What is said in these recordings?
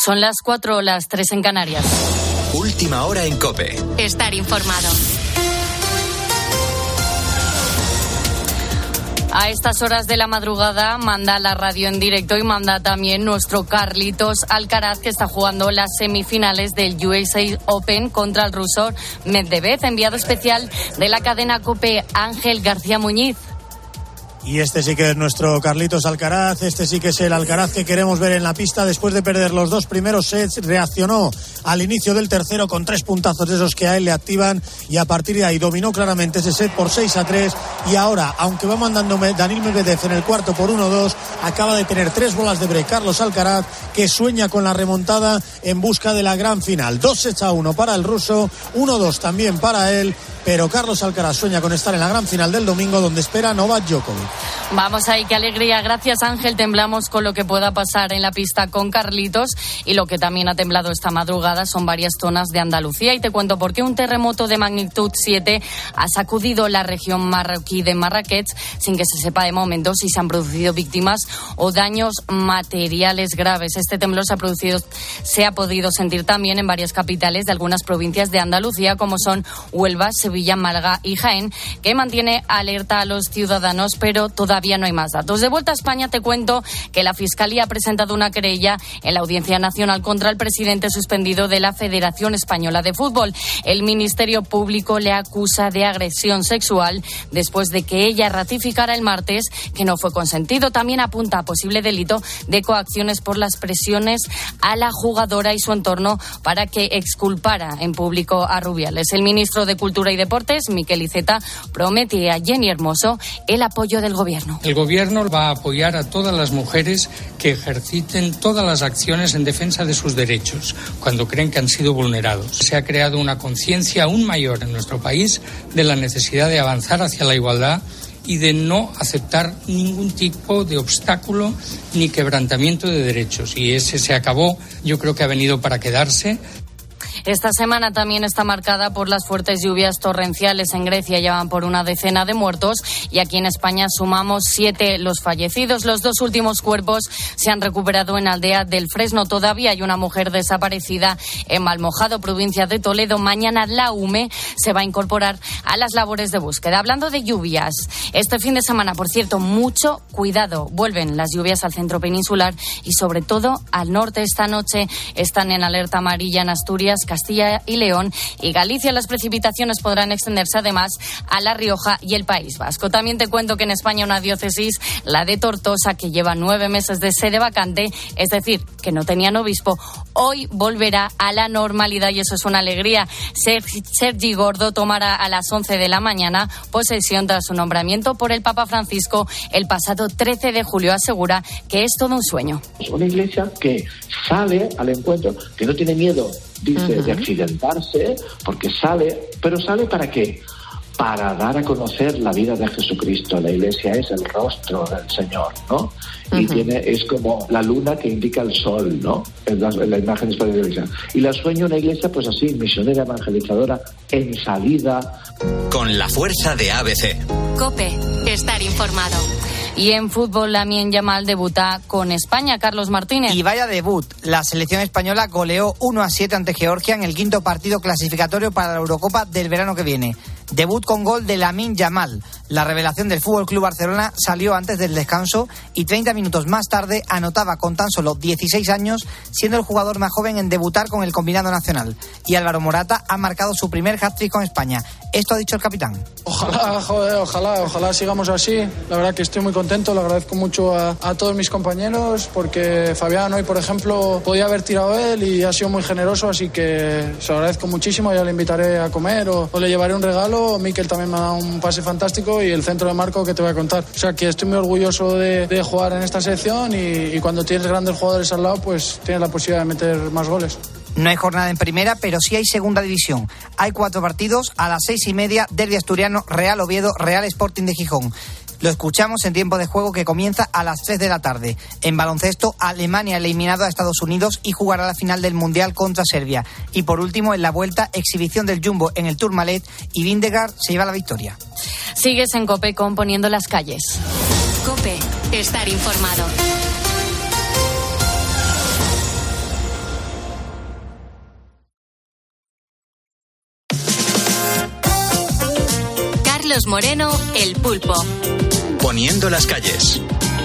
Son las 4 o las 3 en Canarias. Última hora en COPE. Estar informado. A estas horas de la madrugada manda la radio en directo y manda también nuestro Carlitos Alcaraz, que está jugando las semifinales del USA Open contra el ruso Medvedev. Enviado especial de la cadena COPE, Ángel García Muñiz. Y este sí que es nuestro Carlitos Alcaraz, este sí que es el Alcaraz que queremos ver en la pista. Después de perder los 2 primeros sets, reaccionó al inicio del tercero con 3 puntazos de esos que a él le activan, y a partir de ahí dominó claramente ese set por 6-3, y ahora, aunque va mandando Daniil Medvedev en el cuarto por 1-2, acaba de tener 3 bolas de break Carlos Alcaraz, que sueña con la remontada en busca de la gran final. 2-1 para el ruso, 1-2 también para él, pero Carlos Alcaraz sueña con estar en la gran final del domingo, donde espera a Novak Djokovic. Vamos ahí, qué alegría. Gracias, Ángel. Temblamos con lo que pueda pasar en la pista con Carlitos, y lo que también ha temblado esta madrugada son varias zonas de Andalucía, y te cuento por qué un terremoto de magnitud 7 ha sacudido la región marroquí de Marrakech sin que se sepa de momento si se han producido víctimas o daños materiales graves. Este temblor se ha podido sentir también en varias capitales de algunas provincias de Andalucía, como son Huelva, Sevilla, Málaga y Jaén, que mantiene alerta a los ciudadanos, pero todavía no hay más datos. De vuelta a España, te cuento que la Fiscalía ha presentado una querella en la Audiencia Nacional contra el presidente suspendido de la Federación Española de Fútbol. El Ministerio Público le acusa de agresión sexual después de que ella ratificara el martes que no fue consentido. También apunta a posible delito de coacciones por las presiones a la jugadora y su entorno para que exculpara en público a Rubiales. El ministro de Cultura y Deportes, Miquel Iceta, promete a Jenny Hermoso el apoyo del Gobierno. El Gobierno va a apoyar a todas las mujeres que ejerciten todas las acciones en defensa de sus derechos cuando creen que han sido vulnerados. Se ha creado una conciencia aún mayor en nuestro país de la necesidad de avanzar hacia la igualdad y de no aceptar ningún tipo de obstáculo ni quebrantamiento de derechos. Y ese se acabó, yo creo que ha venido para quedarse. Esta semana también está marcada por las fuertes lluvias torrenciales. En Grecia ya van por una decena de muertos, y aquí en España sumamos 7 los fallecidos. Los 2 últimos cuerpos se han recuperado en Aldea del Fresno. Todavía hay una mujer desaparecida en Malmojado, provincia de Toledo. Mañana la UME se va a incorporar a las labores de búsqueda. Hablando de lluvias, este fin de semana, por cierto, mucho cuidado. Vuelven las lluvias al centro peninsular y sobre todo al norte. Esta noche están en alerta amarilla en Asturias, Castilla y León y Galicia. Las precipitaciones podrán extenderse además a La Rioja y el País Vasco. También te cuento que en España una diócesis, la de Tortosa, que lleva 9 meses de sede vacante, es decir, que no tenían obispo, hoy volverá a la normalidad, y eso es una alegría. Sergi Gordo tomará a las 11 de la mañana posesión tras su nombramiento por el Papa Francisco el pasado 13 de julio. Asegura que es todo un sueño. Es una iglesia que sale al encuentro, que no tiene miedo, dice, de accidentarse, porque sale, pero ¿sale para qué? Para dar a conocer la vida de Jesucristo. La iglesia es el rostro del Señor, ¿no? Y es como la luna que indica el sol, ¿no? En la imagen de la iglesia. Y la sueño una iglesia, pues así, misionera, evangelizadora, en salida. Con la fuerza de ABC. COPE, estar informado. Y en fútbol, Lamine Yamal debuta con España. Carlos Martínez. Y vaya debut. La selección española goleó 1-7 ante Georgia en el 5º partido clasificatorio para la Eurocopa del verano que viene. Debut con gol de Lamine Yamal. La revelación del FC Barcelona salió antes del descanso y 30 minutos más tarde anotaba con tan solo 16 años, siendo el jugador más joven en debutar con el combinado nacional. Y Álvaro Morata ha marcado su primer hat-trick con España. Esto ha dicho el capitán. Ojalá sigamos así. La verdad que estoy muy contento, le agradezco mucho a todos mis compañeros, porque Fabián hoy, por ejemplo, podía haber tirado él y ha sido muy generoso, así que se lo agradezco muchísimo. Ya le invitaré a comer o le llevaré un regalo. Mikel también me ha dado un pase fantástico y el centro de marco que te voy a contar. O sea que estoy muy orgulloso de jugar en esta selección y cuando tienes grandes jugadores al lado, pues tienes la posibilidad de meter más goles. No hay jornada en primera, pero sí hay segunda división. Hay 4 partidos. A las 6:30, derbi asturiano, Real Oviedo, Real Sporting de Gijón. Lo escuchamos en tiempo de juego que comienza a las 3 de la tarde. En baloncesto, Alemania eliminado a Estados Unidos y jugará la final del Mundial contra Serbia. Y por último, en la vuelta, exhibición del Jumbo en el Tourmalet y Vingegaard se lleva la victoria. Sigues en COPE con Poniendo las calles. COPE, estar informado. Carlos Moreno, El Pulpo. Poniendo las calles.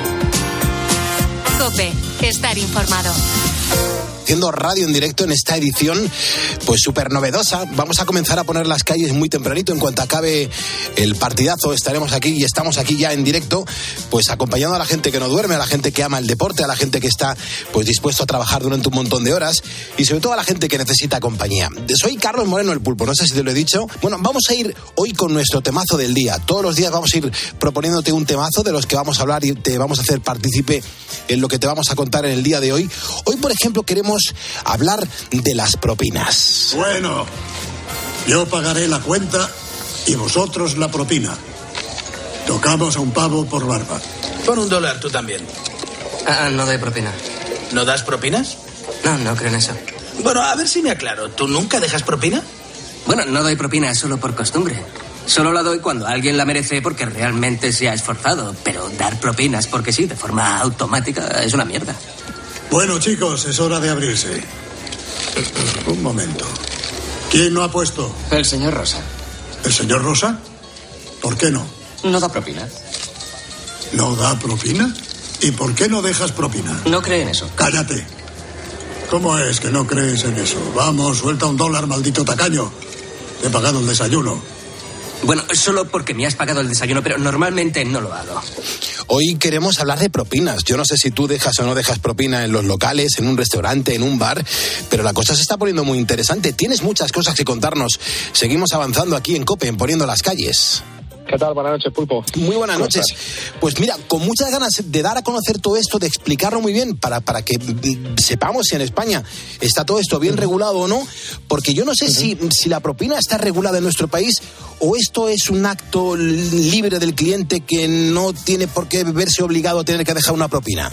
COPE, estar informado. Haciendo radio en directo en esta edición, pues súper novedosa. Vamos a comenzar a poner las calles muy tempranito. En cuanto acabe el partidazo, estaremos aquí y estamos aquí ya en directo, pues acompañando a la gente que no duerme, a la gente que ama el deporte, a la gente que está pues dispuesto a trabajar durante un montón de horas y sobre todo a la gente que necesita compañía. Soy Carlos Moreno, El Pulpo, no sé si te lo he dicho. Bueno, vamos a ir hoy con nuestro temazo del día. Todos los días vamos a ir proponiéndote un temazo de los que vamos a hablar y te vamos a hacer partícipe en lo que te vamos a contar en el día de hoy. Hoy, por ejemplo, queremos hablar de las propinas. Bueno, yo pagaré la cuenta y vosotros la propina. Tocamos a un pavo por barba. Pon $1 tú también. No doy propina. ¿No das propinas? No creo en eso. Bueno, a ver si me aclaro. ¿Tú nunca dejas propina? Bueno, no doy propina solo por costumbre. Solo la doy cuando alguien la merece porque realmente se ha esforzado. Pero dar propinas porque sí, de forma automática, es una mierda. Bueno, chicos, es hora de abrirse. Un momento. ¿Quién no ha puesto? El señor Rosa. ¿El señor Rosa? ¿Por qué no? No da propina. ¿No da propina? ¿Y por qué no dejas propina? No cree en eso. Cállate. ¿Cómo es que no crees en eso? Vamos, suelta $1, maldito tacaño. Te he pagado el desayuno. Bueno, solo porque me has pagado el desayuno, pero normalmente no lo hago. Hoy queremos hablar de propinas. Yo no sé si tú dejas o no dejas propina en los locales, en un restaurante, en un bar, pero la cosa se está poniendo muy interesante. Tienes muchas cosas que contarnos. Seguimos avanzando aquí en COPE, en Poniendo las Calles. ¿Qué tal? Buenas noches, Pulpo. Muy buenas noches. Pues mira, con muchas ganas de dar a conocer todo esto, de explicarlo muy bien, para que sepamos si en España está todo esto bien regulado o no, porque yo no sé si la propina está regulada en nuestro país o esto es un acto libre del cliente que no tiene por qué verse obligado a tener que dejar una propina.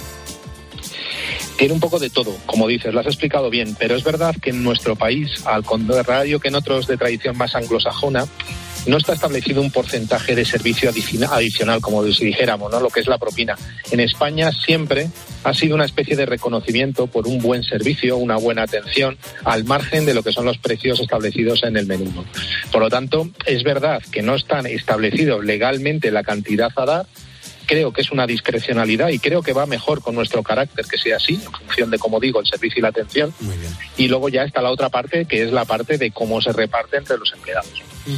Tiene un poco de todo, como dices, lo has explicado bien, pero es verdad que en nuestro país, al contrario que en otros de tradición más anglosajona, no está establecido un porcentaje de servicio adicional, como si dijéramos, ¿no? Lo que es la propina. En España siempre ha sido una especie de reconocimiento por un buen servicio, una buena atención, al margen de lo que son los precios establecidos en el menú, ¿no? Por lo tanto, es verdad que no están establecidos legalmente la cantidad a dar. Creo que es una discrecionalidad y creo que va mejor con nuestro carácter que sea así, en función de, como digo, el servicio y la atención. Muy bien. Y luego ya está la otra parte, que es la parte de cómo se reparte entre los empleados.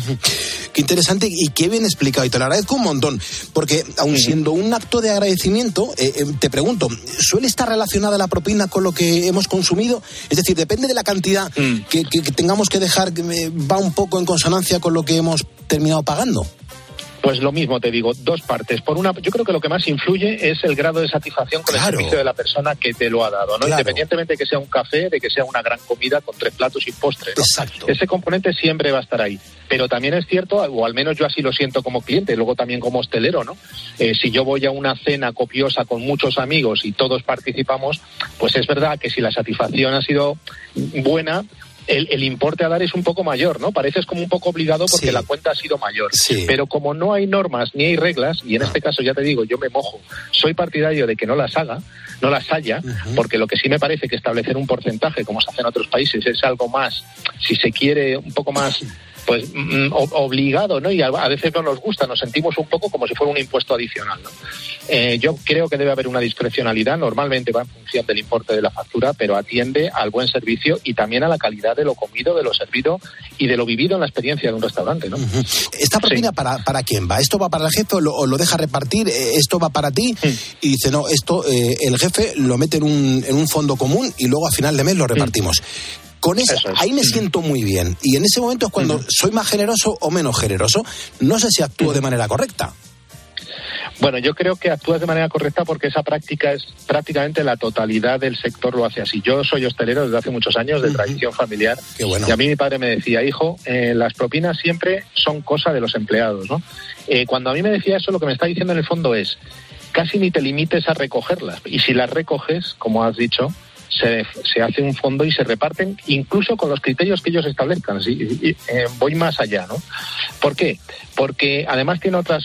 Qué interesante y qué bien explicado, y te lo agradezco un montón, porque aun siendo un acto de agradecimiento, te pregunto, ¿suele estar relacionada la propina con lo que hemos consumido? Es decir, depende de la cantidad que tengamos que dejar, va un poco en consonancia con lo que hemos terminado pagando. Pues lo mismo te digo, dos partes. Por una, yo creo que lo que más influye es el grado de satisfacción con el servicio de la persona que te lo ha dado, ¿no? Claro. Independientemente de que sea un café, de que sea una gran comida con 3 platos y postre, ¿no? Exacto. Ese componente siempre va a estar ahí. Pero también es cierto, o al menos yo así lo siento como cliente, luego también como hostelero, ¿no? Si yo voy a una cena copiosa con muchos amigos y todos participamos, pues es verdad que si la satisfacción ha sido buena, el importe a dar es un poco mayor, ¿no? Pareces como un poco obligado porque la cuenta ha sido mayor. Sí. Pero como no hay normas ni hay reglas, y en este caso ya te digo, yo me mojo, soy partidario de que no las haya, porque lo que sí me parece que establecer un porcentaje, como se hace en otros países, es algo más, si se quiere, un poco más pues obligado, ¿no? Y a veces no nos gusta, nos sentimos un poco como si fuera un impuesto adicional, ¿no? Yo creo que debe haber una discrecionalidad, normalmente va en función del importe de la factura, pero atiende al buen servicio y también a la calidad de lo comido, de lo servido y de lo vivido en la experiencia de un restaurante, ¿no? ¿Esta propina para quién va? ¿Esto va para el jefe o lo deja repartir? ¿Esto va para ti? Y dice, no, esto el jefe lo mete en un fondo común y luego a final de mes lo repartimos. Con eso, ahí me siento muy bien. Y en ese momento es cuando soy más generoso o menos generoso. No sé si actúo de manera correcta. Bueno, yo creo que actúas de manera correcta porque esa práctica es prácticamente la totalidad del sector lo hace así. Yo soy hostelero desde hace muchos años, de tradición familiar. Qué bueno. Y a mí mi padre me decía, hijo, las propinas siempre son cosa de los empleados, ¿no? Cuando a mí me decía eso, lo que me está diciendo en el fondo es, casi ni te limites a recogerlas. Y si las recoges, como has dicho, se hace un fondo y se reparten incluso con los criterios que ellos establezcan. Voy más allá, ¿no? ¿Por qué? Porque además tiene otras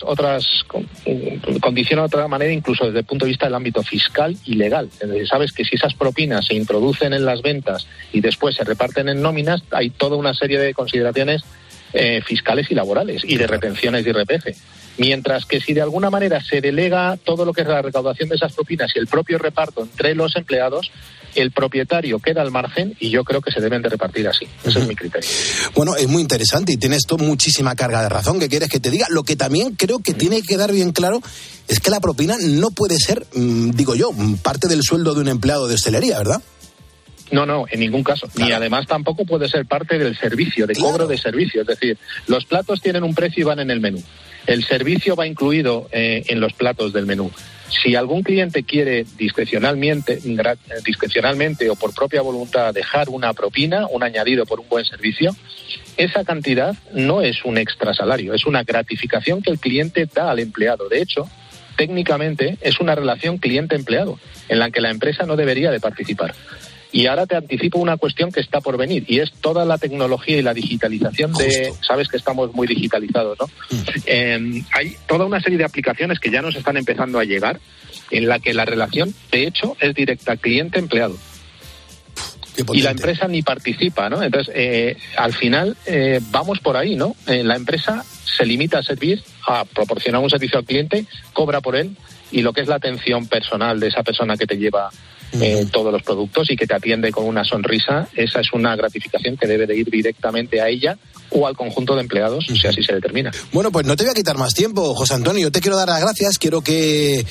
condiciona de otra manera, incluso desde el punto de vista del ámbito fiscal y legal. Sabes que si esas propinas se introducen en las ventas y después se reparten en nóminas, hay toda una serie de consideraciones fiscales y laborales y de retenciones de IRPF. Mientras que si de alguna manera se delega todo lo que es la recaudación de esas propinas y el propio reparto entre los empleados, el propietario queda al margen y yo creo que se deben de repartir así. Ese es mi criterio. Bueno, es muy interesante y tienes tú muchísima carga de razón. ¿Qué quieres que te diga? Lo que también creo que tiene que quedar bien claro es que la propina no puede ser, digo yo, parte del sueldo de un empleado de hostelería, ¿verdad? No, en ningún caso. Claro. Ni además tampoco puede ser parte del servicio, de cobro de servicio. Es decir, los platos tienen un precio y van en el menú. El servicio va incluido en los platos del menú. Si algún cliente quiere discrecionalmente o por propia voluntad dejar una propina, un añadido por un buen servicio, esa cantidad no es un extra salario, es una gratificación que el cliente da al empleado. De hecho, técnicamente es una relación cliente-empleado en la que la empresa no debería de participar. Y ahora te anticipo una cuestión que está por venir, y es toda la tecnología y la digitalización sabes que estamos muy digitalizados, ¿no? Hay toda una serie de aplicaciones que ya nos están empezando a llegar, en la que la relación, de hecho, es directa cliente-empleado. Y la empresa ni participa, ¿no? Entonces, al final, vamos por ahí, ¿no? La empresa se limita a proporcionar un servicio al cliente, cobra por él, y lo que es la atención personal de esa persona que te lleva todos los productos y que te atiende con una sonrisa, esa es una gratificación que debe de ir directamente a ella o al conjunto de empleados, si así se determina. Bueno, pues no te voy a quitar más tiempo, José Antonio. Yo te quiero dar las gracias. Quiero que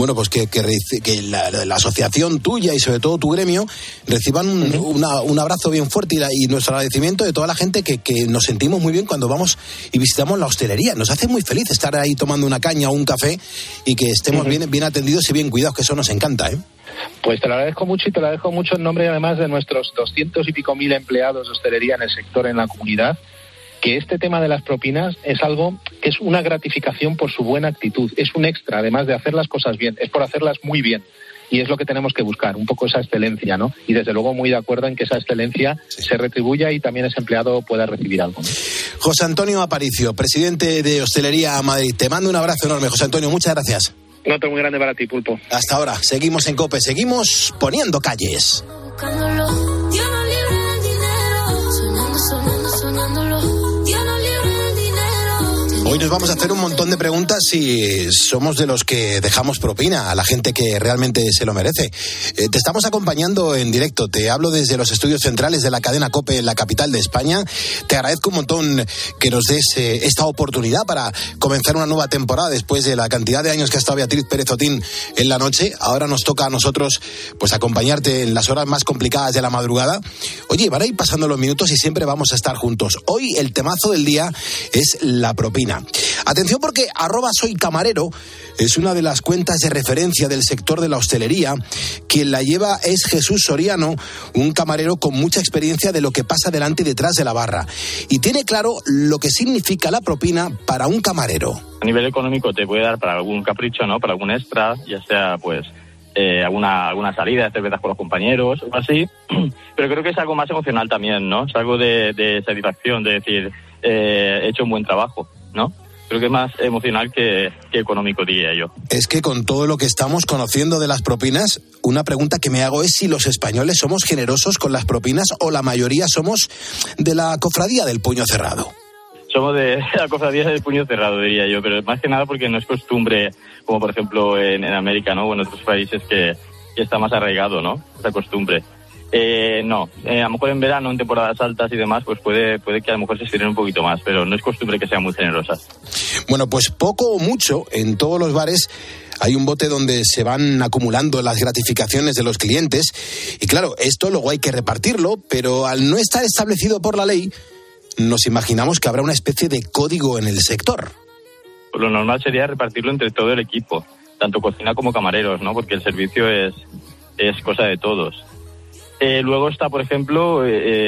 la asociación tuya y sobre todo tu gremio reciban un abrazo bien fuerte y nuestro agradecimiento de toda la gente que nos sentimos muy bien cuando vamos y visitamos la hostelería. Nos hace muy feliz estar ahí tomando una caña o un café y que estemos bien atendidos y bien cuidados, que eso nos encanta, ¿eh? Pues te lo agradezco mucho, y te lo agradezco mucho en nombre además de nuestros 200 y pico mil empleados de hostelería en el sector, en la comunidad, que este tema de las propinas es algo que es una gratificación por su buena actitud, es un extra, además de hacer las cosas bien, es por hacerlas muy bien. Y es lo que tenemos que buscar, un poco esa excelencia, ¿no? Y desde luego muy de acuerdo en que esa excelencia se retribuya y también ese empleado pueda recibir algo, ¿no? José Antonio Aparicio, presidente de Hostelería Madrid. Te mando un abrazo enorme, José Antonio, muchas gracias. Un otro muy grande para ti, Pulpo. Hasta ahora, seguimos en COPE, seguimos poniendo calles. Hoy nos vamos a hacer un montón de preguntas si somos de los que dejamos propina a la gente que realmente se lo merece. Te estamos acompañando en directo, te hablo desde los estudios centrales de la cadena COPE en la capital de España. Te agradezco un montón que nos des esta oportunidad para comenzar una nueva temporada después de la cantidad de años que ha estado Beatriz Pérez Otín en la noche. Ahora nos toca a nosotros pues acompañarte en las horas más complicadas de la madrugada. Oye, van a ir pasando los minutos y siempre vamos a estar juntos. Hoy el temazo del día es la propina. Atención porque @soycamarero es una de las cuentas de referencia del sector de la hostelería. Quien la lleva es Jesús Soriano, un camarero con mucha experiencia de lo que pasa delante y detrás de la barra. Y tiene claro lo que significa la propina para un camarero. A nivel económico te puede dar para algún capricho, ¿no? Para algún extra, ya sea pues alguna salida de cervezas con los compañeros o así. Pero creo que es algo más emocional también, ¿no? Es algo de satisfacción, de decir, he hecho un buen trabajo, ¿no? Creo que es más emocional que económico, diría yo. Es que con todo lo que estamos conociendo de las propinas, una pregunta que me hago es si los españoles somos generosos con las propinas o la mayoría somos de la cofradía del puño cerrado. Somos de la cofradía del puño cerrado, diría yo, pero más que nada porque no es costumbre, como por ejemplo en América, ¿no? O en otros países que está más arraigado, ¿no? Esa costumbre. No, a lo mejor en verano, en temporadas altas y demás, pues puede que a lo mejor se estiren un poquito más, pero no es costumbre que sean muy generosas. Bueno, pues poco o mucho, en todos los bares hay un bote donde se van acumulando las gratificaciones de los clientes y claro, esto luego hay que repartirlo, pero al no estar establecido por la ley, nos imaginamos que habrá una especie de código en el sector. Pues lo normal sería repartirlo entre todo el equipo, tanto cocina como camareros, ¿no? Porque el servicio es cosa de todos. Luego está, por ejemplo,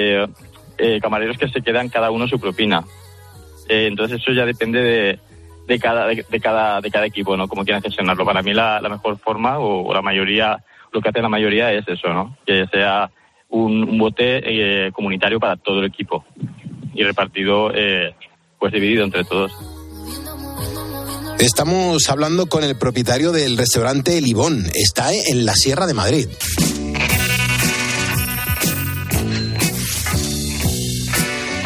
camareros que se quedan cada uno su propina. Entonces eso ya depende de cada equipo, ¿no? Cómo quieran gestionarlo. Para mí la mejor forma o la mayoría, lo que hace la mayoría es eso, ¿no? Que sea un bote comunitario para todo el equipo y repartido, pues dividido entre todos. Estamos hablando con el propietario del restaurante El Ibón. Está en la Sierra de Madrid.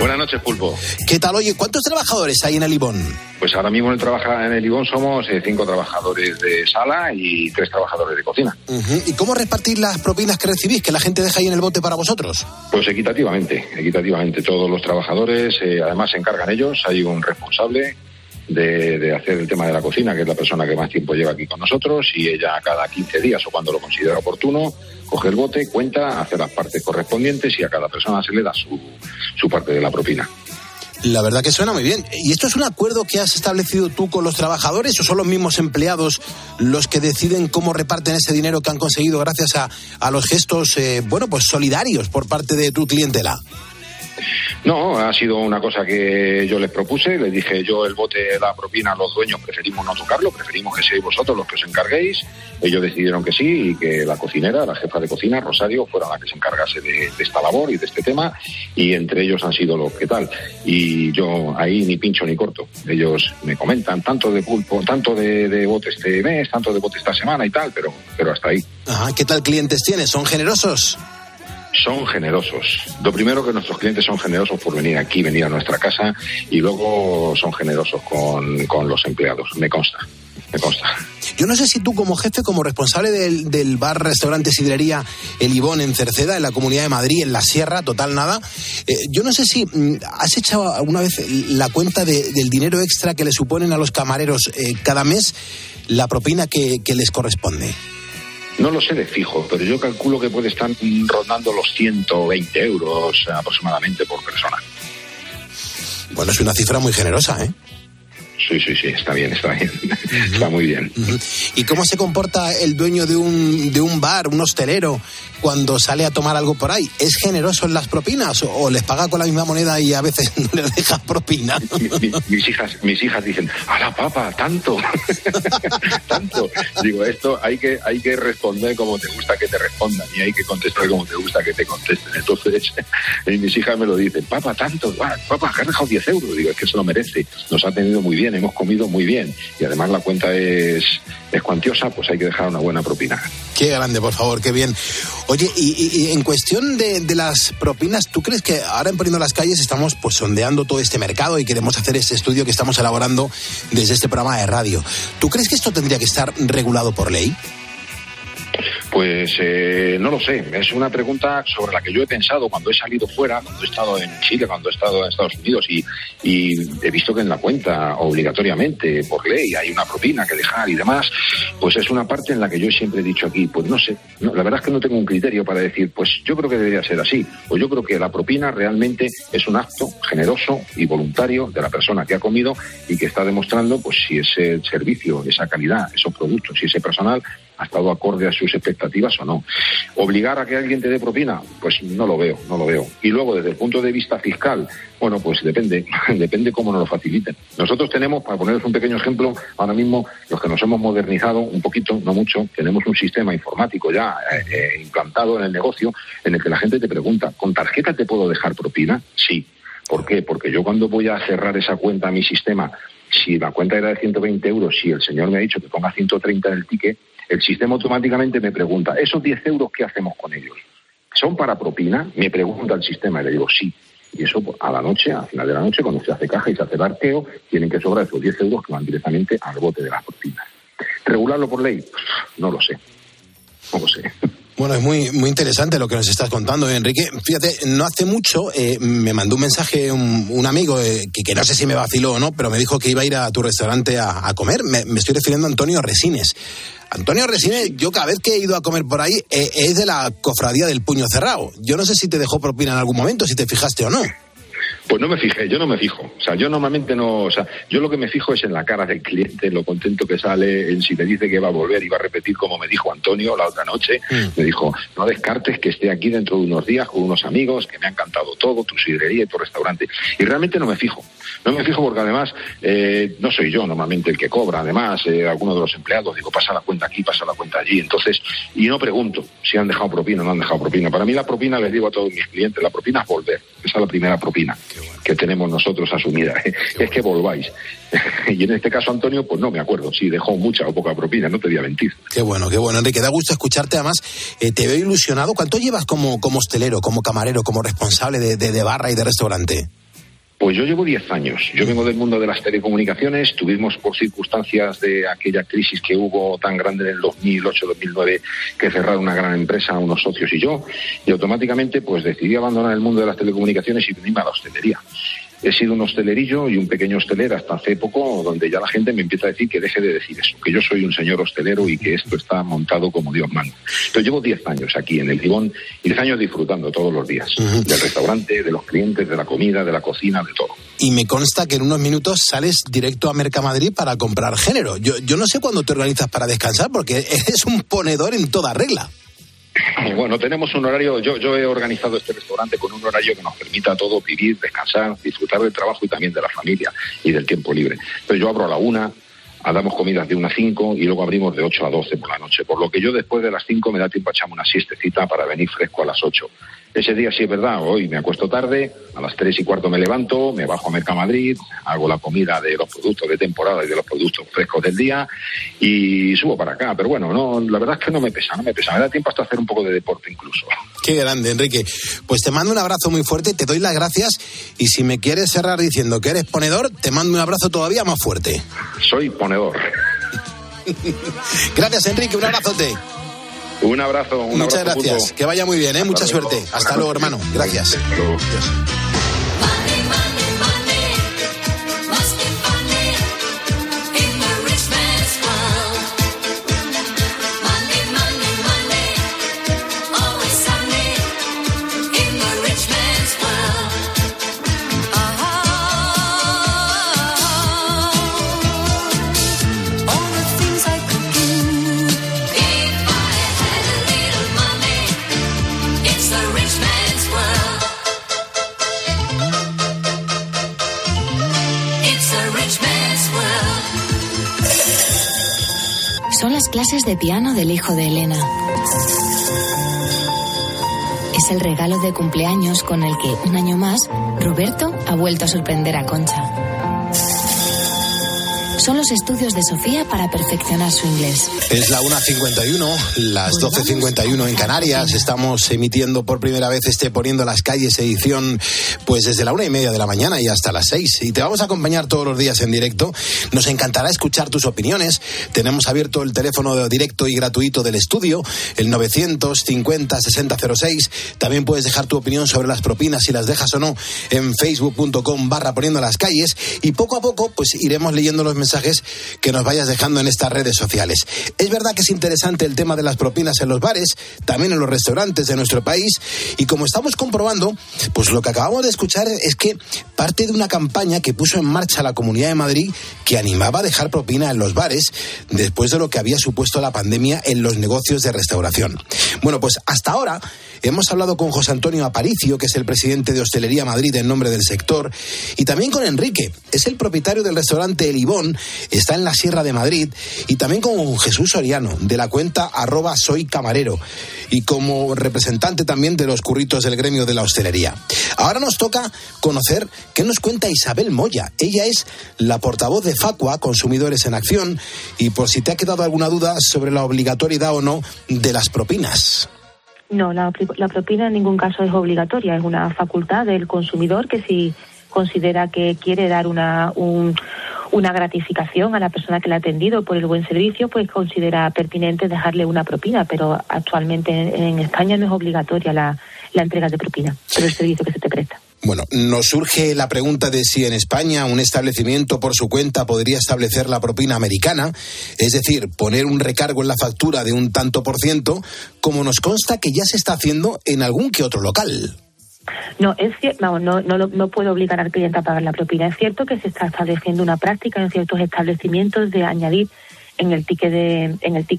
Buenas noches, Pulpo. ¿Qué tal? Oye, ¿cuántos trabajadores hay en el Ibón? Pues ahora mismo en el Ibón somos 5 trabajadores de sala y 3 trabajadores de cocina. ¿Y cómo repartir las propinas que recibís, que la gente deja ahí en el bote para vosotros? Pues equitativamente. Todos los trabajadores, además se encargan ellos, hay un responsable de hacer el tema de la cocina, que es la persona que más tiempo lleva aquí con nosotros, y ella cada 15 días o cuando lo considera oportuno, coge el bote, cuenta, hace las partes correspondientes y a cada persona se le da su parte de la propina. La verdad que suena muy bien. ¿Y esto es un acuerdo que has establecido tú con los trabajadores o son los mismos empleados los que deciden cómo reparten ese dinero que han conseguido gracias a los gestos, solidarios por parte de tu clientela? No, ha sido una cosa que yo les propuse, les dije yo el bote, la propina, los dueños preferimos no tocarlo, preferimos que seáis vosotros los que os encarguéis. Ellos decidieron que sí y que la cocinera, la jefa de cocina, Rosario, fuera la que se encargase de esta labor y de este tema, y entre ellos han sido los que tal. Y yo ahí ni pincho ni corto. Ellos me comentan tanto de pulpo, tanto de bote este mes, tanto de bote esta semana y tal, pero hasta ahí. Ajá, ¿qué tal clientes tienes? ¿Son generosos? Son generosos. Lo primero, que nuestros clientes son generosos por venir aquí, venir a nuestra casa, y luego son generosos con los empleados. Me consta. Yo no sé si tú como jefe, como responsable del bar, restaurante, sidrería El Ibón en Cerceda, en la Comunidad de Madrid, en la Sierra, total nada, yo no sé si has echado alguna vez la cuenta del dinero extra que le suponen a los camareros cada mes la propina que les corresponde. No lo sé de fijo, pero yo calculo que puede estar rondando los 120 euros aproximadamente por persona. Bueno, es una cifra muy generosa, ¿eh? Sí, está bien. Está muy bien. ¿Y cómo se comporta el dueño de un bar, un hostelero, cuando sale a tomar algo por ahí? ¿Es generoso en las propinas o les paga con la misma moneda y a veces no les deja propina? Mis hijas dicen, ¡hala, papá, tanto! ¡Tanto! Digo, esto hay que responder como te gusta que te respondan y hay que contestar como te gusta que te contesten. Entonces, mis hijas me lo dicen, papá, tanto, papá, has dejado 10 euros. Digo, es que se lo merece. Nos ha tenido muy bien, hemos comido muy bien y además la cuenta es cuantiosa, pues hay que dejar una buena propina. Qué grande, por favor, qué bien. Oye, y en cuestión de las propinas, ¿tú crees que ahora en Poniendo las Calles estamos pues sondeando todo este mercado y queremos hacer este estudio que estamos elaborando desde este programa de radio? ¿Tú crees que esto tendría que estar regulado por ley? Pues no lo sé, es una pregunta sobre la que yo he pensado cuando he salido fuera, cuando he estado en Chile, cuando he estado en Estados Unidos y he visto que en la cuenta obligatoriamente por ley hay una propina que dejar y demás, pues es una parte en la que yo siempre he dicho aquí, pues no sé, la verdad es que no tengo un criterio para decir, pues yo creo que debería ser así, o yo creo que la propina realmente es un acto generoso y voluntario de la persona que ha comido y que está demostrando pues si ese servicio, esa calidad, esos productos y ese personal ha estado acorde a sus expectativas o no. ¿Obligar a que alguien te dé propina? Pues no lo veo. Y luego, desde el punto de vista fiscal, bueno, pues depende cómo nos lo faciliten. Nosotros tenemos, para poneros un pequeño ejemplo, ahora mismo, los que nos hemos modernizado un poquito, no mucho, tenemos un sistema informático ya implantado en el negocio, en el que la gente te pregunta, ¿con tarjeta te puedo dejar propina? Sí. ¿Por qué? Porque yo cuando voy a cerrar esa cuenta a mi sistema, si la cuenta era de 120 euros, si el señor me ha dicho que ponga 130 en el ticket, el sistema automáticamente me pregunta, ¿esos 10 euros qué hacemos con ellos? ¿Son para propina? Me pregunta el sistema y le digo sí. Y eso a la noche, al final de la noche, cuando se hace caja y se hace el arqueo, tienen que sobrar esos 10 euros que van directamente al bote de las propinas. ¿Regularlo por ley? No lo sé. Bueno, es muy, muy interesante lo que nos estás contando, Enrique. Fíjate, no hace mucho me mandó un mensaje un amigo que no sé si me vaciló o no, pero me dijo que iba a ir a tu restaurante a comer. Me estoy refiriendo a Antonio Resines. Antonio Resines, yo cada vez que he ido a comer por ahí, es de la cofradía del Puño Cerrado. Yo no sé si te dejó propina en algún momento, si te fijaste o no. Pues no me fijé, yo no me fijo. O sea, yo normalmente no... O sea, yo lo que me fijo es en la cara del cliente, en lo contento que sale, en si me dice que va a volver y va a repetir como me dijo Antonio la otra noche. Me dijo, no descartes que esté aquí dentro de unos días con unos amigos, que me ha encantado todo, tu sidrería y tu restaurante. Y realmente no me fijo. No me fijo porque además no soy yo normalmente el que cobra. Además, alguno de los empleados, digo, pasa la cuenta aquí, pasa la cuenta allí. Entonces, y no pregunto si han dejado propina o no han dejado propina. Para mí la propina, les digo a todos mis clientes, la propina es volver. Esa es la primera propina que tenemos nosotros asumida. Es que volváis. Y en este caso, Antonio, pues no me acuerdo si dejó mucha o poca propina, no te voy a mentir. Qué bueno, Enrique. Da gusto escucharte. Además, te veo ilusionado. ¿Cuánto llevas como hostelero, como camarero, como responsable de barra y de restaurante? Pues yo llevo 10 años. Yo vengo del mundo de las telecomunicaciones. Tuvimos, por circunstancias de aquella crisis que hubo tan grande en el 2008-2009, que cerraron una gran empresa, unos socios y yo, y automáticamente pues decidí abandonar el mundo de las telecomunicaciones y venirme a la hostelería. He sido un hostelerillo y un pequeño hostelero hasta hace poco, donde ya la gente me empieza a decir que deje de decir eso, que yo soy un señor hostelero y que esto está montado como Dios manda. Entonces llevo 10 años aquí en el Gibón y 10 años disfrutando todos los días del restaurante, de los clientes, de la comida, de la cocina, de todo. Y me consta que en unos minutos sales directo a Mercamadrid para comprar género. Yo no sé cuándo te organizas para descansar, porque eres un ponedor en toda regla. Bueno, tenemos un horario, yo he organizado este restaurante con un horario que nos permita a todos vivir, descansar, disfrutar del trabajo y también de la familia y del tiempo libre. Entonces yo abro a la 1, damos comidas de 1 a 5 y luego abrimos de 8 a 12 por la noche, por lo que yo después de las 5 me da tiempo a echarme una siestecita para venir fresco a las 8. Ese día sí es verdad, hoy me acuesto tarde, a las 3:15 me levanto, me bajo a Mercamadrid, hago la comida de los productos de temporada y de los productos frescos del día y subo para acá. Pero bueno, no, la verdad es que no me pesa, me da tiempo hasta hacer un poco de deporte incluso. Qué grande, Enrique. Pues te mando un abrazo muy fuerte, te doy las gracias y si me quieres cerrar diciendo que eres ponedor, te mando un abrazo todavía más fuerte. Soy ponedor. Gracias, Enrique, un abrazote. Un abrazo. Muchas abrazo, gracias. Pulpo. Que vaya muy bien, ¿eh? Mucha suerte. Hasta luego, hermano. Gracias. Hasta luego. Son las clases de piano del hijo de Elena. Es el regalo de cumpleaños con el que, un año más, Roberto ha vuelto a sorprender a Concha. Son los estudios de Sofía para perfeccionar su inglés. Es la 1:51, las 12:51 en Canarias. Estamos emitiendo por primera vez Poniendo las Calles edición, pues desde la 1:30 de la mañana y hasta las 6. Y te vamos a acompañar todos los días en directo. Nos encantará escuchar tus opiniones. Tenemos abierto el teléfono directo y gratuito del estudio, el 950-6006. También puedes dejar tu opinión sobre las propinas, si las dejas o no, en facebook.com/Poniendo las Calles. Y poco a poco, pues iremos leyendo los mensajes que nos vayas dejando en estas redes sociales. Es verdad que es interesante el tema de las propinas en los bares, también en los restaurantes de nuestro país, y como estamos comprobando, pues lo que acabamos de escuchar es que parte de una campaña que puso en marcha la Comunidad de Madrid que animaba a dejar propina en los bares después de lo que había supuesto la pandemia en los negocios de restauración. Bueno, pues hasta ahora hemos hablado con José Antonio Aparicio, que es el presidente de Hostelería Madrid en nombre del sector, y también con Enrique, es el propietario del restaurante El Ibón, está en la Sierra de Madrid, y también con Jesús Soriano, de la cuenta @soycamarero, y como representante también de los curritos del gremio de la hostelería. Ahora nos toca conocer qué nos cuenta Isabel Moya. Ella es la portavoz de Facua, Consumidores en Acción, y por si te ha quedado alguna duda sobre la obligatoriedad o no de las propinas. No, la propina en ningún caso es obligatoria, es una facultad del consumidor que si considera que quiere dar una gratificación a la persona que le ha atendido por el buen servicio, pues considera pertinente dejarle una propina, pero actualmente en España no es obligatoria la entrega de propina por el servicio que se te presta. Bueno, nos surge la pregunta de si en España un establecimiento por su cuenta podría establecer la propina americana, es decir, poner un recargo en la factura de un tanto por ciento, como nos consta que ya se está haciendo en algún que otro local. No, es cierto, no puedo obligar al cliente a pagar la propina. Es cierto que se está estableciendo una práctica en ciertos establecimientos de añadir en el ticket de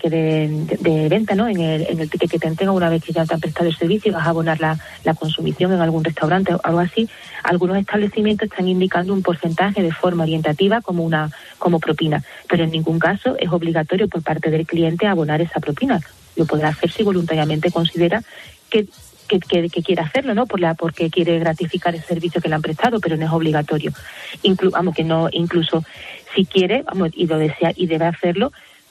venta, ¿no? En el ticket que te entrega una vez que ya te han prestado el servicio y vas a abonar la consumición en algún restaurante o algo así. Algunos establecimientos están indicando un porcentaje de forma orientativa como propina, pero en ningún caso es obligatorio por parte del cliente abonar esa propina. Lo podrá hacer si voluntariamente considera que quiere hacerlo, ¿no? Porque quiere gratificar el servicio que le han prestado, pero no es obligatorio. Incluso si quiere, y lo desea y debe hacerlo,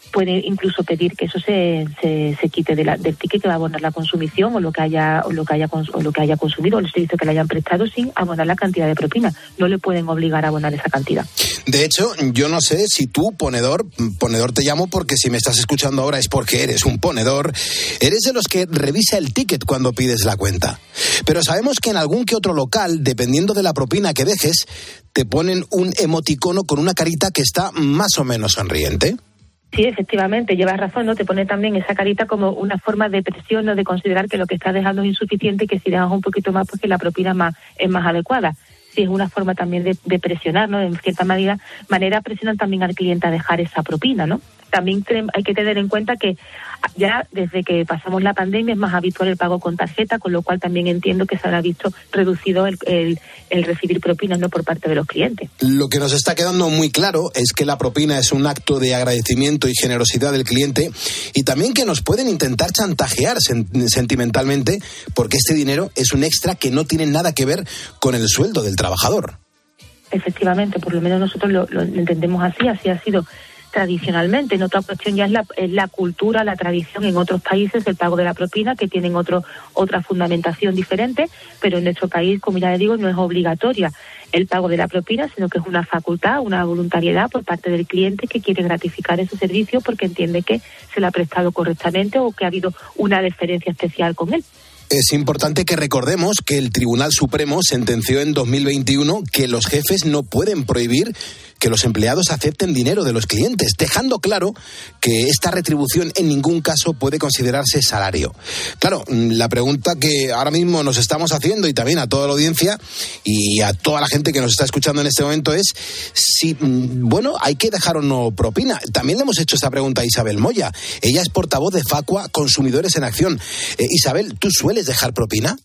puede incluso pedir que eso se quite del ticket que va a abonar la consumición o lo que haya consumido, o el servicio que le hayan prestado, sin abonar la cantidad de propina. No le pueden obligar a abonar esa cantidad. De hecho, yo no sé si tú, ponedor te llamo porque si me estás escuchando ahora es porque eres un ponedor, eres de los que revisa el ticket cuando pides la cuenta. Pero sabemos que en algún que otro local, dependiendo de la propina que dejes, te ponen un emoticono con una carita que está más o menos sonriente. Sí, efectivamente, llevas razón, ¿no? Te pone también esa carita como una forma de presión, ¿no? De considerar que lo que estás dejando es insuficiente y que si dejas un poquito más, pues que la propina es más adecuada. Sí, es una forma también de presionar, ¿no? En cierta manera presionan también al cliente a dejar esa propina, ¿no? También hay que tener en cuenta que ya desde que pasamos la pandemia es más habitual el pago con tarjeta, con lo cual también entiendo que se habrá visto reducido el recibir propinas, ¿no? Por parte de los clientes. Lo que nos está quedando muy claro es que la propina es un acto de agradecimiento y generosidad del cliente, y también que nos pueden intentar chantajear sentimentalmente, porque este dinero es un extra que no tiene nada que ver con el sueldo del trabajador. Efectivamente, por lo menos nosotros lo entendemos así ha sido tradicionalmente. En otra cuestión ya es la cultura, la tradición en otros países, el pago de la propina, que tienen otra fundamentación diferente, pero en nuestro país, como ya le digo, no es obligatoria el pago de la propina, sino que es una facultad, una voluntariedad por parte del cliente que quiere gratificar ese servicio porque entiende que se le ha prestado correctamente o que ha habido una deferencia especial con él. Es importante que recordemos que el Tribunal Supremo sentenció en 2021 que los jefes no pueden prohibir que los empleados acepten dinero de los clientes, dejando claro que esta retribución en ningún caso puede considerarse salario. Claro, la pregunta que ahora mismo nos estamos haciendo, y también a toda la audiencia y a toda la gente que nos está escuchando en este momento, es si, hay que dejar o no propina. También le hemos hecho esta pregunta a Isabel Moya. Ella es portavoz de Facua Consumidores en Acción. Isabel, ¿tú sueles dejar propina?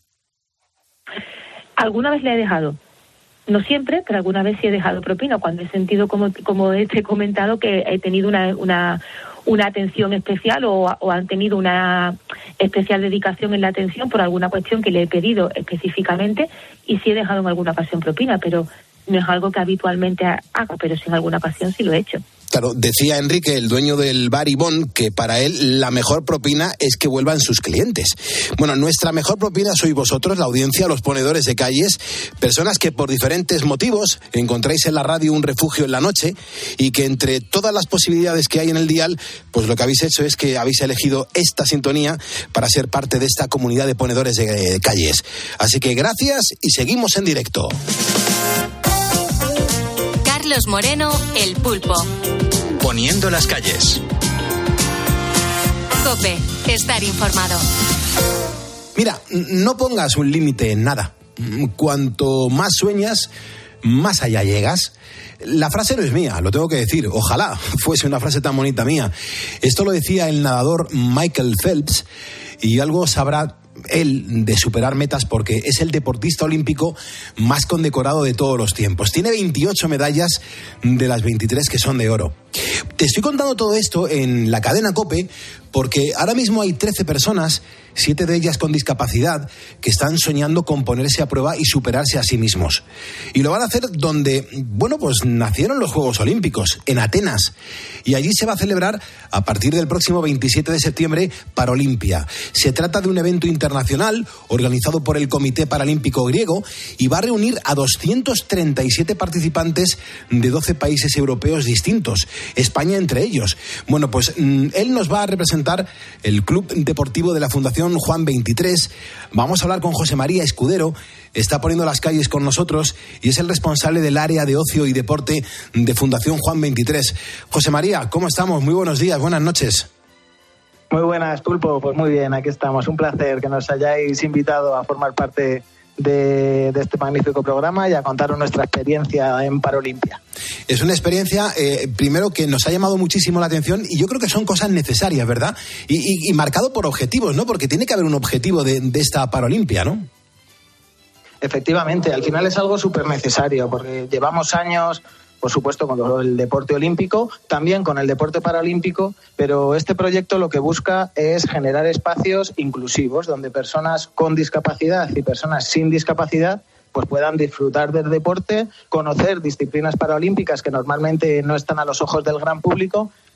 Alguna vez le he dejado. No siempre, pero alguna vez sí he dejado propina, cuando he sentido, como te he comentado, que he tenido una atención especial o han tenido una especial dedicación en la atención por alguna cuestión que le he pedido específicamente, y sí he dejado en alguna ocasión propina, pero no es algo que habitualmente haga, pero sí en alguna ocasión sí lo he hecho. Claro, decía Enrique, el dueño del bar Ibón, que para él la mejor propina es que vuelvan sus clientes. Bueno, nuestra mejor propina sois vosotros, la audiencia, los ponedores de calles, personas que por diferentes motivos encontráis en la radio un refugio en la noche, y que entre todas las posibilidades que hay en el dial, pues lo que habéis hecho es que habéis elegido esta sintonía para ser parte de esta comunidad de ponedores de calles. Así que gracias y seguimos en directo. Carlos Moreno, El Pulpo. Poniendo las calles. COPE, estar informado. Mira, no pongas un límite en nada. Cuanto más sueñas, más allá llegas. La frase no es mía, lo tengo que decir. Ojalá fuese una frase tan bonita mía. Esto lo decía el nadador Michael Phelps, y algo sabrá él de superar metas, porque es el deportista olímpico más condecorado de todos los tiempos. Tiene 28 medallas de las 23 que son de oro. Te estoy contando todo esto en la cadena COPE porque ahora mismo hay 13 personas, 7 de ellas con discapacidad, que están soñando con ponerse a prueba y superarse a sí mismos. Y lo van a hacer donde, pues nacieron los Juegos Olímpicos, en Atenas. Y allí se va a celebrar, a partir del próximo 27 de septiembre, Parolimpia. Se trata de un evento internacional organizado por el Comité Paralímpico griego y va a reunir a 237 participantes de 12 países europeos distintos, España entre ellos. Bueno, pues él nos va a representar el Club Deportivo de la Fundación Juan 23. Vamos a hablar con José María Escudero, está poniendo las calles con nosotros y es el responsable del área de ocio y deporte de Fundación Juan 23. José María, ¿cómo estamos? Muy buenos días, buenas noches. Muy buenas, Pulpo. Pues muy bien, aquí estamos. Un placer que nos hayáis invitado a formar parte de este magnífico programa y a contaros nuestra experiencia en Parolimpia. Es una experiencia, primero, que nos ha llamado muchísimo la atención, y yo creo que son cosas necesarias, ¿verdad? Y marcado por objetivos, ¿no? Porque tiene que haber un objetivo de esta Parolimpia, ¿no? Efectivamente, al final es algo súper necesario, porque llevamos años, por supuesto, con el deporte olímpico, también con el deporte paralímpico, pero este proyecto lo que busca es generar espacios inclusivos donde personas con discapacidad y personas sin discapacidad pues puedan disfrutar del deporte, conocer disciplinas paralímpicas que normalmente no están a los ojos del gran público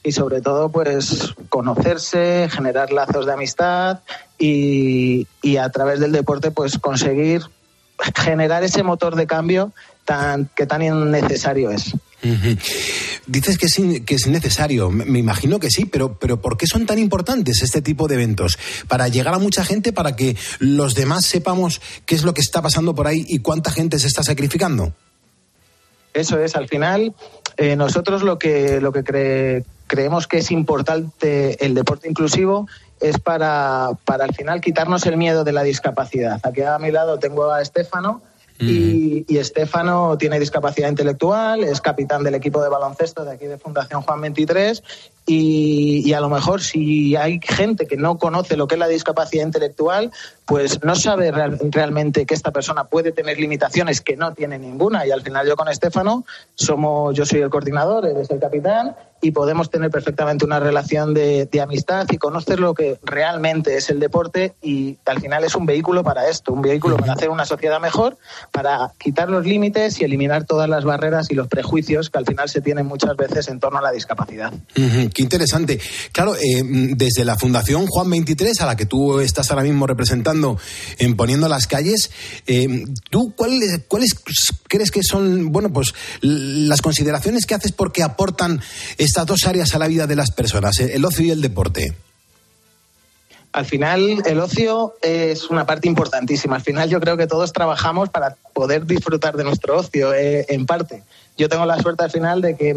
y sobre todo pues conocerse, generar lazos de amistad y a través del deporte pues conseguir generar ese motor de cambio que tan necesario es. Uh-huh. Dices que es necesario, me imagino que sí, pero ¿por qué son tan importantes este tipo de eventos? Para llegar a mucha gente, para que los demás sepamos qué es lo que está pasando por ahí y cuánta gente se está sacrificando. Eso es, al final nosotros lo que creemos que es importante el deporte inclusivo es para al final quitarnos el miedo de la discapacidad. Aquí a mi lado tengo a Estéfano. Y Estéfano tiene discapacidad intelectual, es capitán del equipo de baloncesto de aquí de Fundación Juan 23 y a lo mejor si hay gente que no conoce lo que es la discapacidad intelectual, pues no sabe realmente que esta persona puede tener limitaciones que no tiene ninguna, y al final yo con Estéfano yo soy el coordinador, él es el capitán, y podemos tener perfectamente una relación de amistad y conocer lo que realmente es el deporte, y al final es un vehículo para esto, un vehículo para hacer una sociedad mejor, para quitar los límites y eliminar todas las barreras y los prejuicios que al final se tienen muchas veces en torno a la discapacidad. Qué interesante. Claro, desde la Fundación Juan 23, a la que tú estás ahora mismo representando en Poniendo las Calles, ¿tú cuáles crees que son, bueno, pues las consideraciones que haces porque aportan estas dos áreas a la vida de las personas, el ocio y el deporte? Al final, el ocio es una parte importantísima. Al final, yo creo que todos trabajamos para poder disfrutar de nuestro ocio, en parte. Yo tengo la suerte al final de que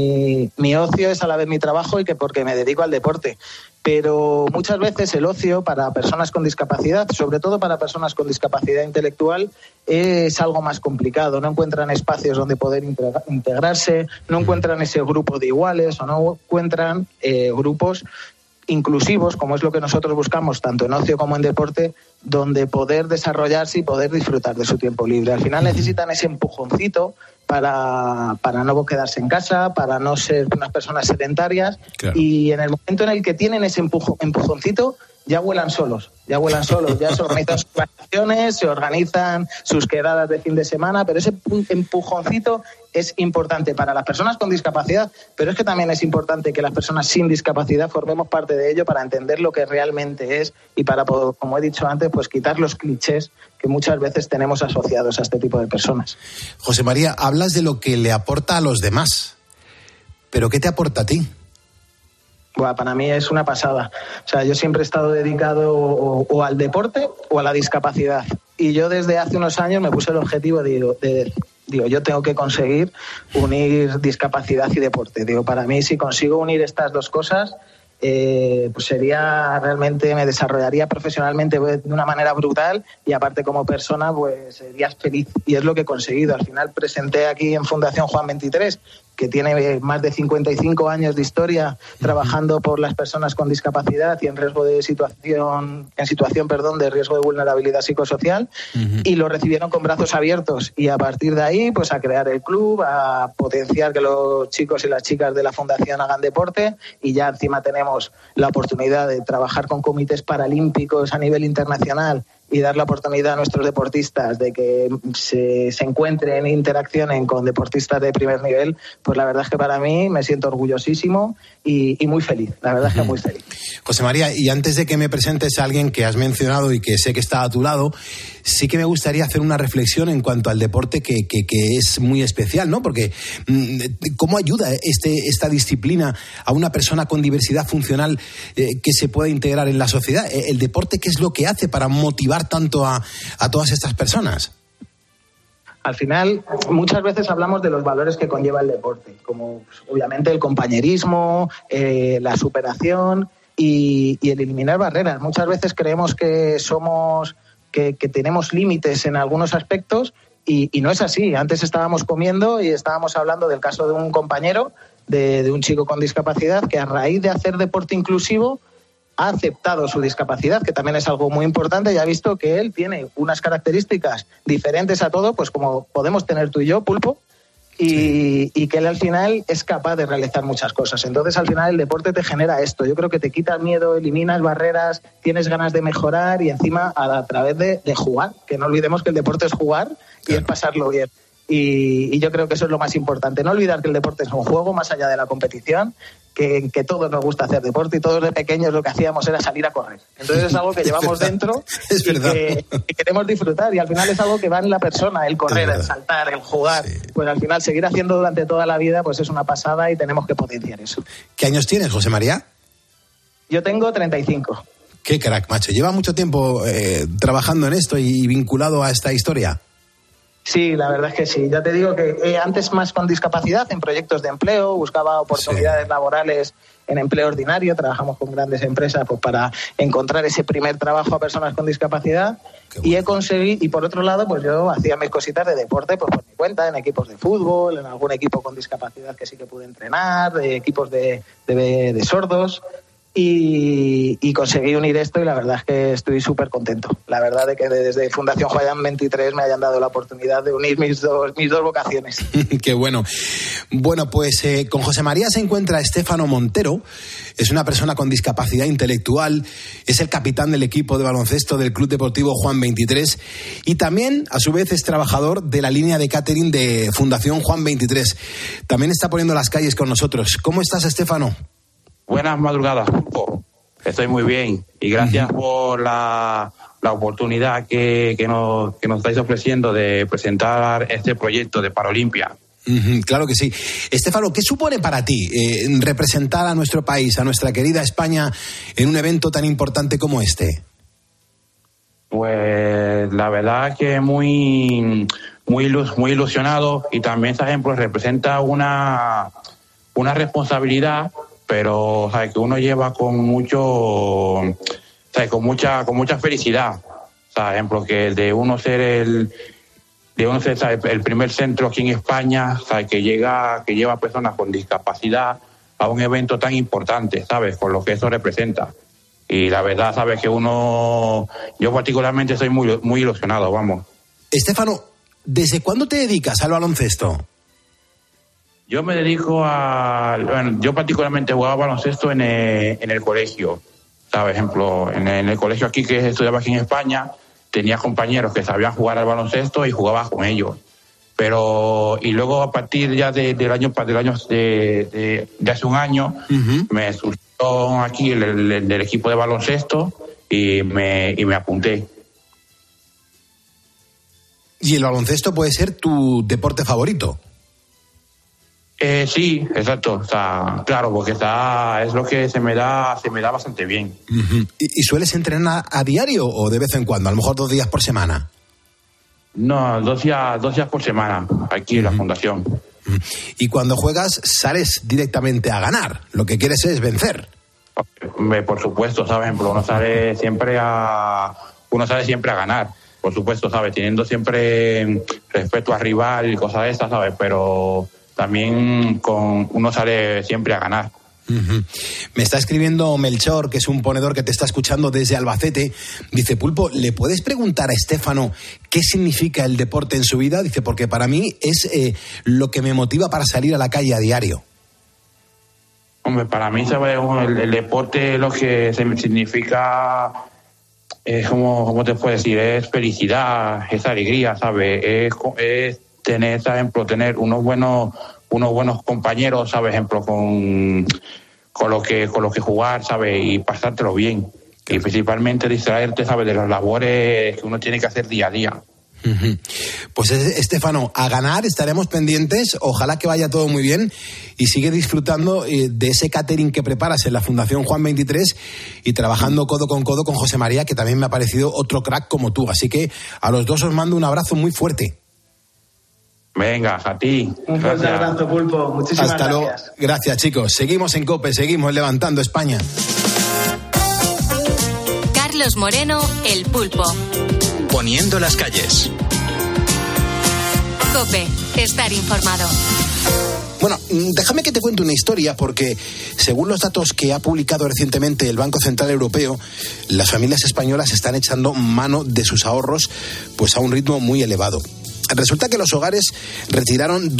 mi ocio es a la vez mi trabajo y que porque me dedico al deporte. Pero muchas veces el ocio para personas con discapacidad, sobre todo para personas con discapacidad intelectual, es algo más complicado. No encuentran espacios donde poder integrarse, no encuentran ese grupo de iguales o no encuentran grupos inclusivos, como es lo que nosotros buscamos, tanto en ocio como en deporte, donde poder desarrollarse y poder disfrutar de su tiempo libre. Al final necesitan ese empujoncito para no quedarse en casa, para no ser unas personas sedentarias. Claro. Y en el momento en el que tienen ese empujoncito, ya vuelan solos, ya se organizan sus vacaciones, se organizan sus quedadas de fin de semana, pero ese empujoncito es importante para las personas con discapacidad, pero es que también es importante que las personas sin discapacidad formemos parte de ello para entender lo que realmente es y para, como he dicho antes, pues quitar los clichés que muchas veces tenemos asociados a este tipo de personas. José María, hablas de lo que le aporta a los demás, pero ¿qué te aporta a ti? Bueno, para mí es una pasada. O sea, yo siempre he estado dedicado o al deporte o a la discapacidad. Y yo desde hace unos años me puse el objetivo de yo tengo que conseguir unir discapacidad y deporte. Para mí, si consigo unir estas dos cosas, pues realmente me desarrollaría profesionalmente de una manera brutal y aparte como persona pues sería feliz, y es lo que he conseguido. Al final presenté aquí en Fundación Juan 23, que tiene más de 55 años de historia trabajando por las personas con discapacidad y en riesgo de situación de riesgo de vulnerabilidad psicosocial, y lo recibieron con brazos abiertos, y a partir de ahí pues a crear el club, a potenciar que los chicos y las chicas de la fundación hagan deporte, y ya encima tenemos la oportunidad de trabajar con comités paralímpicos a nivel internacional y dar la oportunidad a nuestros deportistas de que se encuentren e interaccionen con deportistas de primer nivel. Pues la verdad es que para mí me siento orgullosísimo y muy feliz, la verdad es que muy feliz. José María, y antes de que me presentes a alguien que has mencionado y que sé que está a tu lado, sí que me gustaría hacer una reflexión en cuanto al deporte que es muy especial, ¿no? Porque ¿cómo ayuda esta disciplina a una persona con diversidad funcional que se pueda integrar en la sociedad? ¿El deporte qué es lo que hace para motivar tanto a todas estas personas? Al final, muchas veces hablamos de los valores que conlleva el deporte, como pues, obviamente el compañerismo, la superación y el eliminar barreras. Muchas veces creemos que que tenemos límites en algunos aspectos y no es así. Antes estábamos comiendo y estábamos hablando del caso de un compañero, de un chico con discapacidad, que a raíz de hacer deporte inclusivo ha aceptado su discapacidad, que también es algo muy importante, y ha visto que él tiene unas características diferentes a todo, pues como podemos tener tú y yo, Pulpo, y que él al final es capaz de realizar muchas cosas. Entonces al final el deporte te genera esto. Yo creo que te quita el miedo, eliminas barreras, tienes ganas de mejorar y encima a través de jugar, que no olvidemos que el deporte es jugar y es pasarlo bien. y yo creo que eso es lo más importante. No olvidar que el deporte es un juego más allá de la competición, que todos nos gusta hacer deporte y todos de pequeños lo que hacíamos era salir a correr. Entonces es algo que llevamos dentro y que queremos disfrutar, y al final es algo que va en la persona, el correr, el saltar, el jugar. Sí. Pues al final seguir haciendo durante toda la vida pues es una pasada y tenemos que potenciar eso. ¿Qué años tienes, José María? Yo tengo 35. Qué crack, macho. ¿Lleva mucho tiempo trabajando en esto y vinculado a esta historia? Sí, la verdad es que sí. Ya te digo que antes más con discapacidad, en proyectos de empleo, buscaba oportunidades laborales en empleo ordinario, trabajamos con grandes empresas pues para encontrar ese primer trabajo a personas con discapacidad. Y he conseguido, y por otro lado, pues yo hacía mis cositas de deporte pues por mi cuenta, en equipos de fútbol, en algún equipo con discapacidad que sí que pude entrenar, de equipos de sordos. Y conseguí unir esto y la verdad es que estoy súper contento. La verdad de que desde Fundación Juan 23 me hayan dado la oportunidad de unir mis dos vocaciones. Qué bueno. Bueno, pues con José María se encuentra Estéfano Montero. Es una persona con discapacidad intelectual, es el capitán del equipo de baloncesto del Club Deportivo Juan 23 y también, a su vez, es trabajador de la línea de catering de Fundación Juan 23. También está poniendo las calles con nosotros. ¿Cómo estás, Estéfano? Buenas madrugadas, estoy muy bien y gracias por la oportunidad que nos estáis ofreciendo de presentar este proyecto de Paralimpia. Claro que sí. Estéfano, ¿qué supone para ti representar a nuestro país, a nuestra querida España, en un evento tan importante como este? Pues la verdad que muy ilusionado, y también este ejemplo representa una responsabilidad, pero ¿sabes? Que uno lleva con mucho, ¿sabes? con mucha felicidad. Por ejemplo, que de uno ser ¿sabes? El primer centro aquí en España, ¿sabes? Que lleva personas con discapacidad a un evento tan importante, ¿sabes? Con lo que eso representa. Y la verdad, sabes que yo particularmente estoy muy ilusionado, vamos. Estéfano, ¿desde cuándo te dedicas al baloncesto? Yo me dedico yo particularmente jugaba baloncesto en el colegio. Por ejemplo, en el colegio aquí que estudiaba aquí en España, tenía compañeros que sabían jugar al baloncesto y jugaba con ellos. Y luego a partir ya de hace un año, me surgió aquí el equipo de baloncesto y me apunté. ¿Y el baloncesto puede ser tu deporte favorito? Sí, exacto. O sea, claro, porque es lo que se me da bastante bien. ¿Y sueles entrenar a diario o de vez en cuando? A lo mejor 2 días por semana. No, 2 días por semana, aquí en la fundación. Y cuando juegas, sales directamente a ganar. Lo que quieres es vencer. Por supuesto, ¿sabes? Uno sale siempre a ganar. Por supuesto, ¿sabes? Teniendo siempre respeto al rival y cosas de esas, ¿sabes? Pero también uno sale siempre a ganar. Me está escribiendo Melchor, que es un ponedor que te está escuchando desde Albacete. Dice, Pulpo, ¿le puedes preguntar a Estéfano qué significa el deporte en su vida? Dice, porque para mí es lo que me motiva para salir a la calle a diario. Hombre, para mí, ¿sabes? El deporte lo que significa es como te puedo decir, es felicidad, es alegría, ¿sabes? Es tener, por ejemplo, tener unos buenos compañeros, ¿sabes? Ejemplo, con los que jugar, ¿sabes? Y pasártelo bien. Y principalmente distraerte, ¿sabes? De las labores que uno tiene que hacer día a día. Pues Estéfano, a ganar, estaremos pendientes, ojalá que vaya todo muy bien y sigue disfrutando de ese catering que preparas en la Fundación Juan 23 y trabajando codo con José María, que también me ha parecido otro crack como tú, así que a los dos os mando un abrazo muy fuerte. Venga, a ti. Un fuerte abrazo, Pulpo. Muchísimas gracias. Hasta luego. Gracias, chicos. Seguimos en COPE, seguimos levantando España. Carlos Moreno, El Pulpo. Poniendo las calles. COPE, estar informado. Bueno, déjame que te cuente una historia porque, según los datos que ha publicado recientemente el Banco Central Europeo, las familias españolas están echando mano de sus ahorros pues a un ritmo muy elevado. Resulta que los hogares retiraron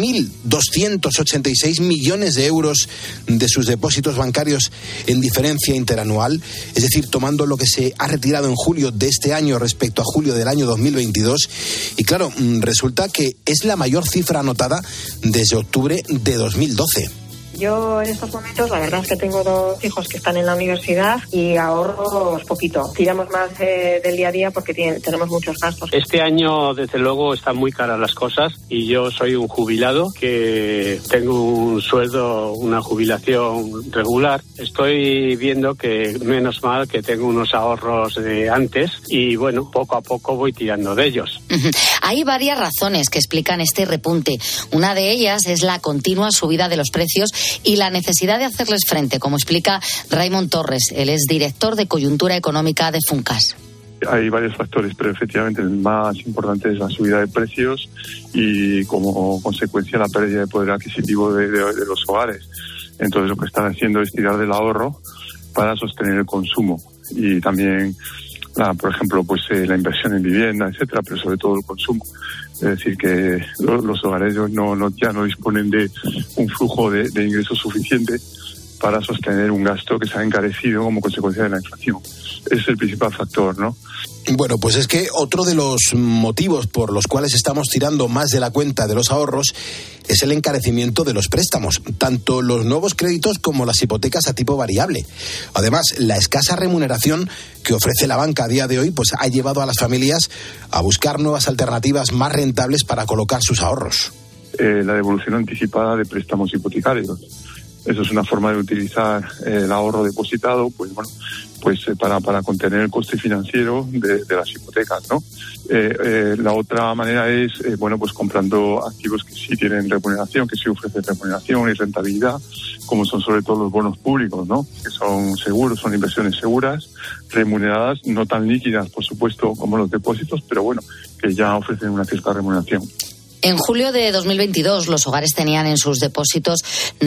12.286 millones de euros de sus depósitos bancarios en diferencia interanual, es decir, tomando lo que se ha retirado en julio de este año respecto a julio del año 2022. Y claro, resulta que es la mayor cifra anotada desde octubre de 2012. Yo en estos momentos la verdad es que tengo 2 hijos que están en la universidad y ahorro poquito. Tiramos más del día a día porque tenemos muchos gastos. Este año desde luego están muy caras las cosas y yo soy un jubilado que tengo un sueldo, una jubilación regular. Estoy viendo que menos mal que tengo unos ahorros de antes y bueno, poco a poco voy tirando de ellos. Hay varias razones que explican este repunte. Una de ellas es la continua subida de los precios y la necesidad de hacerles frente, como explica Raymond Torres. Él es director de coyuntura económica de Funcas. Hay varios factores, pero efectivamente el más importante es la subida de precios y como consecuencia la pérdida de poder adquisitivo de los hogares. Entonces lo que están haciendo es tirar del ahorro para sostener el consumo y también, por ejemplo, pues la inversión en vivienda, etcétera, pero sobre todo el consumo. Es decir, que los hogares ya no disponen de un flujo de ingresos suficiente para sostener un gasto que se ha encarecido como consecuencia de la inflación. Ese es el principal factor, ¿no? Bueno, pues es que otro de los motivos por los cuales estamos tirando más de la cuenta de los ahorros es el encarecimiento de los préstamos, tanto los nuevos créditos como las hipotecas a tipo variable. Además, la escasa remuneración que ofrece la banca a día de hoy pues ha llevado a las familias a buscar nuevas alternativas más rentables para colocar sus ahorros. La devolución anticipada de préstamos hipotecarios. Eso es una forma de utilizar el ahorro depositado, pues bueno, para contener el coste financiero de las hipotecas, ¿no? La otra manera es, pues comprando activos que sí tienen remuneración, que sí ofrecen remuneración y rentabilidad, como son sobre todo los bonos públicos, ¿no? Que son seguros, son inversiones seguras, remuneradas, no tan líquidas, por supuesto, como los depósitos, pero bueno, que ya ofrecen una cierta remuneración. En julio de 2022, los hogares tenían en sus depósitos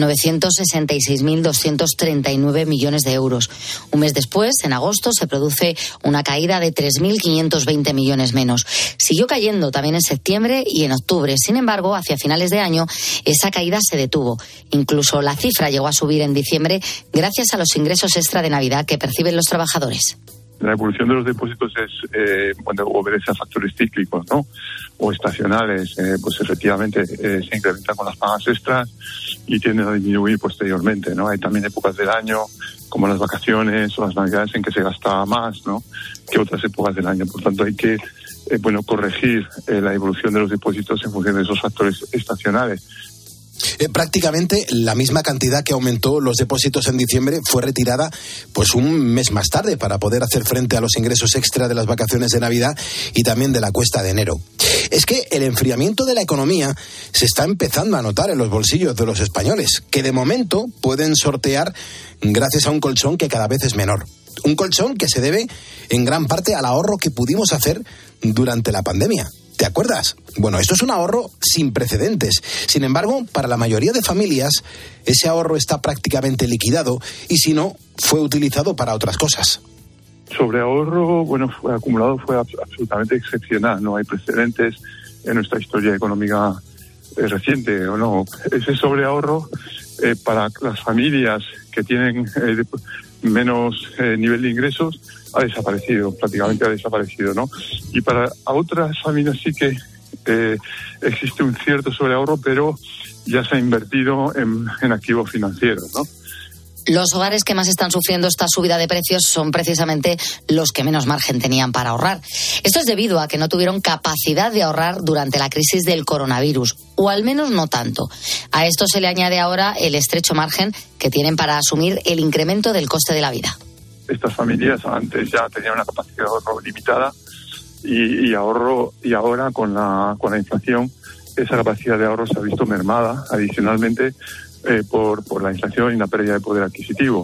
966.239 millones de euros. Un mes después, en agosto, se produce una caída de 3.520 millones menos. Siguió cayendo también en septiembre y en octubre. Sin embargo, hacia finales de año, esa caída se detuvo. Incluso la cifra llegó a subir en diciembre gracias a los ingresos extra de Navidad que perciben los trabajadores. La evolución de los depósitos cuando obedece a factores cíclicos, ¿no? O estacionales, pues efectivamente se incrementan con las pagas extras y tienden a disminuir posteriormente, ¿no? Hay también épocas del año, como las vacaciones o las navidades, en que se gasta más, ¿no? Que otras épocas del año. Por tanto, hay que, corregir la evolución de los depósitos en función de esos factores estacionales. Prácticamente la misma cantidad que aumentó los depósitos en diciembre fue retirada pues un mes más tarde para poder hacer frente a los ingresos extra de las vacaciones de Navidad y también de la cuesta de enero. Es que el enfriamiento de la economía se está empezando a notar en los bolsillos de los españoles, que de momento pueden sortear gracias a un colchón que cada vez es menor. Un colchón que se debe en gran parte al ahorro que pudimos hacer durante la pandemia. ¿Te acuerdas? Bueno, esto es un ahorro sin precedentes. Sin embargo, para la mayoría de familias, ese ahorro está prácticamente liquidado y si no, fue utilizado para otras cosas. Sobreahorro, acumulado fue absolutamente excepcional. No hay precedentes en nuestra historia económica reciente, ¿o no? Ese sobreahorro para las familias que tienen menos nivel de ingresos ha desaparecido, prácticamente ha desaparecido, ¿no? Y para otras familias sí que existe un cierto sobreahorro, pero ya se ha invertido en activos financieros, ¿no? Los hogares que más están sufriendo esta subida de precios son precisamente los que menos margen tenían para ahorrar. Esto es debido a que no tuvieron capacidad de ahorrar durante la crisis del coronavirus, o al menos no tanto. A esto se le añade ahora el estrecho margen que tienen para asumir el incremento del coste de la vida. Estas familias antes ya tenían una capacidad de ahorro limitada y ahora con la inflación esa capacidad de ahorro se ha visto mermada adicionalmente por la inflación y la pérdida de poder adquisitivo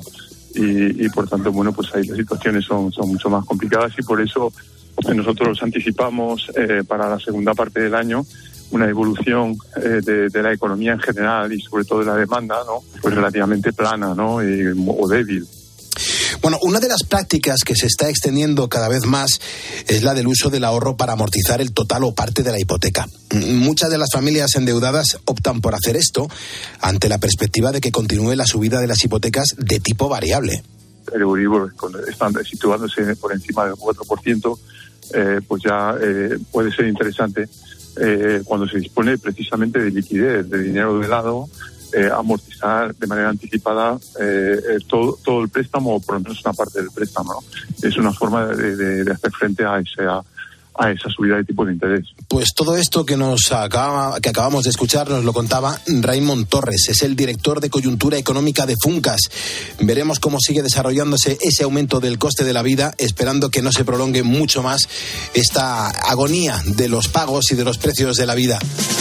y por tanto pues ahí las situaciones son mucho más complicadas y por eso nosotros anticipamos para la segunda parte del año una evolución de la economía en general y sobre todo de la demanda, ¿no? Pues relativamente plana, ¿no? O débil. Bueno, una de las prácticas que se está extendiendo cada vez más es la del uso del ahorro para amortizar el total o parte de la hipoteca. Muchas de las familias endeudadas optan por hacer esto ante la perspectiva de que continúe la subida de las hipotecas de tipo variable. El Euribor, estando situándose por encima del 4%, pues ya puede ser interesante cuando se dispone precisamente de liquidez, de dinero de lado, amortizar de manera anticipada todo el préstamo, o por lo menos una parte del préstamo, ¿no? Es una forma de hacer frente a esa subida de tipo de interés. Pues todo esto que acabamos de escuchar nos lo contaba Raimon Torres, es el director de coyuntura económica de Funcas. Veremos cómo sigue desarrollándose ese aumento del coste de la vida, esperando que no se prolongue mucho más esta agonía de los pagos y de los precios de la vida.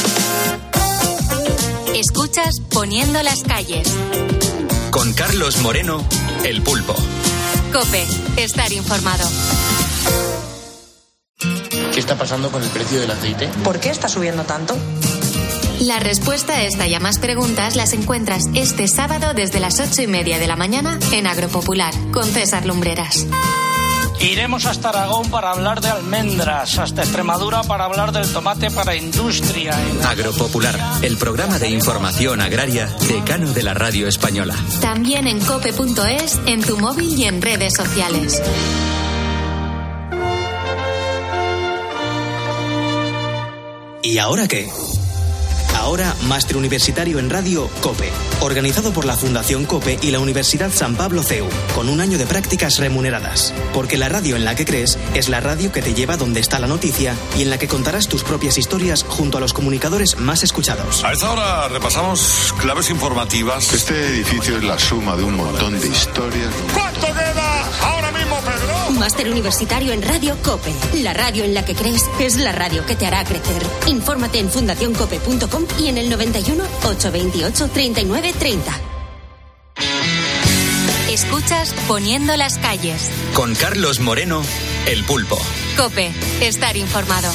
Escuchas Poniendo las calles. Con Carlos Moreno, El Pulpo. COPE, estar informado. ¿Qué está pasando con el precio del aceite? ¿Por qué está subiendo tanto? La respuesta a esta y a más preguntas las encuentras este sábado desde las 8:30 de la mañana en Agropopular, con César Lumbreras. Iremos hasta Aragón para hablar de almendras, hasta Extremadura para hablar del tomate para industria. Agropopular, el programa de información agraria decano de la radio española. También en cope.es, en tu móvil y en redes sociales. ¿Y ahora qué? Ahora, Máster Universitario en Radio COPE, organizado por la Fundación COPE y la Universidad San Pablo CEU, con un año de prácticas remuneradas. Porque la radio en la que crees es la radio que te lleva donde está la noticia y en la que contarás tus propias historias junto a los comunicadores más escuchados. A esta hora repasamos claves informativas. Este edificio es la suma de un montón de historias. ¿Cuánto queda ahora mismo, Pedro? Máster Universitario en Radio COPE. La radio en la que crees es la radio que te hará crecer. Infórmate en fundacioncope.com y en el 91 828 3930. Escuchas Poniendo las calles. Con Carlos Moreno, El Pulpo. COPE, estar informado.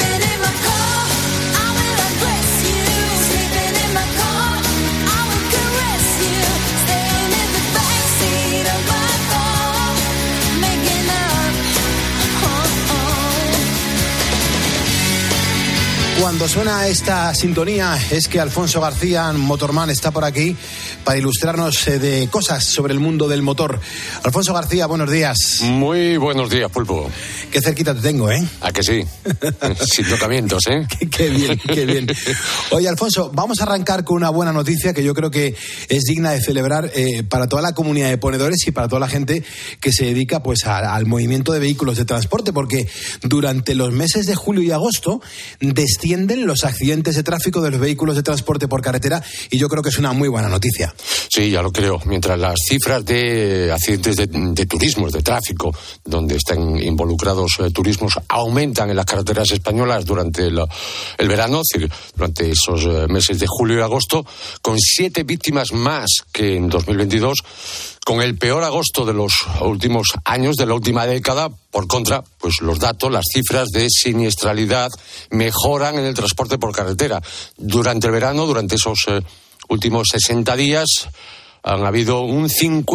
Cuando suena esta sintonía es que Alfonso García, Motorman, está por aquí para ilustrarnos de cosas sobre el mundo del motor. Alfonso García, buenos días. Muy buenos días, Pulpo. Qué cerquita te tengo, ¿eh? ¿A que sí? Sin tocamientos, ¿eh? Qué bien, qué bien. Oye, Alfonso, vamos a arrancar con una buena noticia que yo creo que es digna de celebrar para toda la comunidad de ponedores y para toda la gente que se dedica pues al movimiento de vehículos de transporte, porque durante los meses de julio y agosto descienden los accidentes de tráfico de los vehículos de transporte por carretera y yo creo que es una muy buena noticia. Sí, ya lo creo. Mientras las cifras de accidentes de turismos, de tráfico, donde están involucrados turismos, aumentan en las carreteras españolas durante el verano, es decir, durante esos meses de julio y agosto, con 7 víctimas más que en 2022, con el peor agosto de los últimos años, de la última década. Por contra, pues los datos, las cifras de siniestralidad mejoran en el transporte por carretera. Durante el verano, durante esos últimos 60 días, han habido un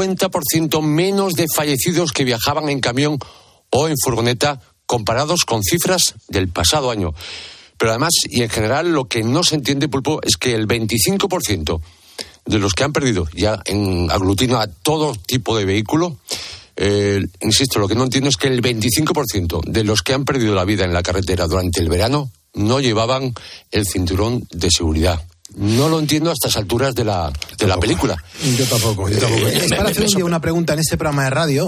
50% menos de fallecidos que viajaban en camión o en furgoneta comparados con cifras del pasado año. Pero además, y en general, lo que no se entiende, Pulpo, es que el 25% de los que han perdido, ya aglutino a todo tipo de vehículo, insisto, lo que no entiendo es que el 25% de los que han perdido la vida en la carretera durante el verano no llevaban el cinturón de seguridad. No lo entiendo a estas alturas de la película. Yo tampoco. Es para hacer un día una pregunta en este programa de radio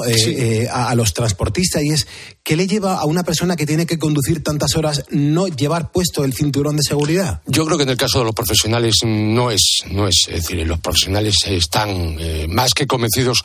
a los transportistas, y es ¿qué le lleva a una persona que tiene que conducir tantas horas no llevar puesto el cinturón de seguridad? Yo creo que en el caso de los profesionales no es. Es decir, los profesionales están más que convencidos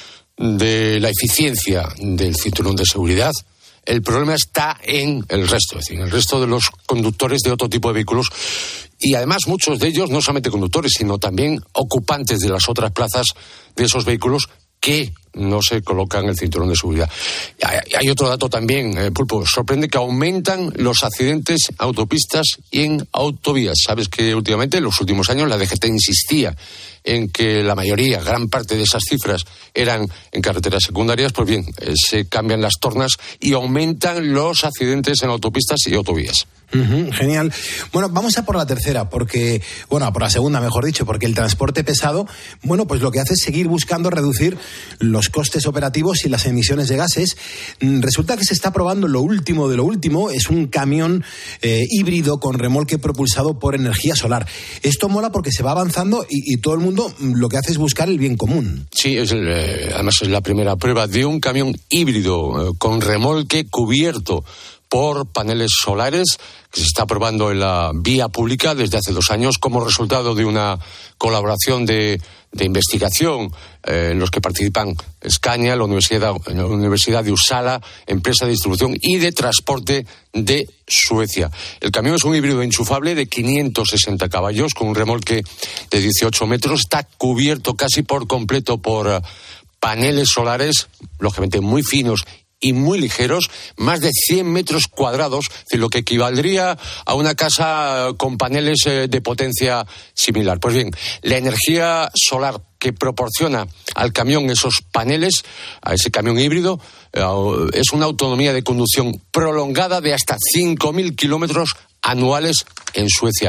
de la eficiencia del cinturón de seguridad. El problema está en el resto, es decir, en el resto de los conductores de otro tipo de vehículos. Y además muchos de ellos, no solamente conductores, sino también ocupantes de las otras plazas de esos vehículos que no se colocan el cinturón de seguridad. Hay otro dato también, Pulpo, sorprende que aumentan los accidentes en autopistas y en autovías. Sabes que últimamente, en los últimos años, la DGT insistía en que la mayoría, gran parte de esas cifras eran en carreteras secundarias. Pues bien, se cambian las tornas y aumentan los accidentes en autopistas y autovías. Genial. Bueno, vamos a por la tercera, porque, bueno, por la segunda, mejor dicho, porque el transporte pesado, bueno, pues lo que hace es seguir buscando reducir los costes operativos y las emisiones de gases. Resulta que se está probando lo último de lo último, es un camión híbrido con remolque propulsado por energía solar. Esto mola porque se va avanzando y todo el mundo lo que hace es buscar el bien común. Sí, además es la primera prueba de un camión híbrido con remolque cubierto por paneles solares que se está probando en la vía pública desde hace 2 años como resultado de una colaboración de investigación en los que participan Scania, la Universidad de Uppsala, empresa de distribución y de transporte de Suecia. El camión es un híbrido enchufable de 560 caballos con un remolque de 18 metros. Está cubierto casi por completo por paneles solares, lógicamente muy finos y muy ligeros, más de 100 metros cuadrados, lo que equivaldría a una casa con paneles de potencia similar. Pues bien, la energía solar que proporciona al camión esos paneles, a ese camión híbrido, es una autonomía de conducción prolongada de hasta 5.000 kilómetros anuales en Suecia.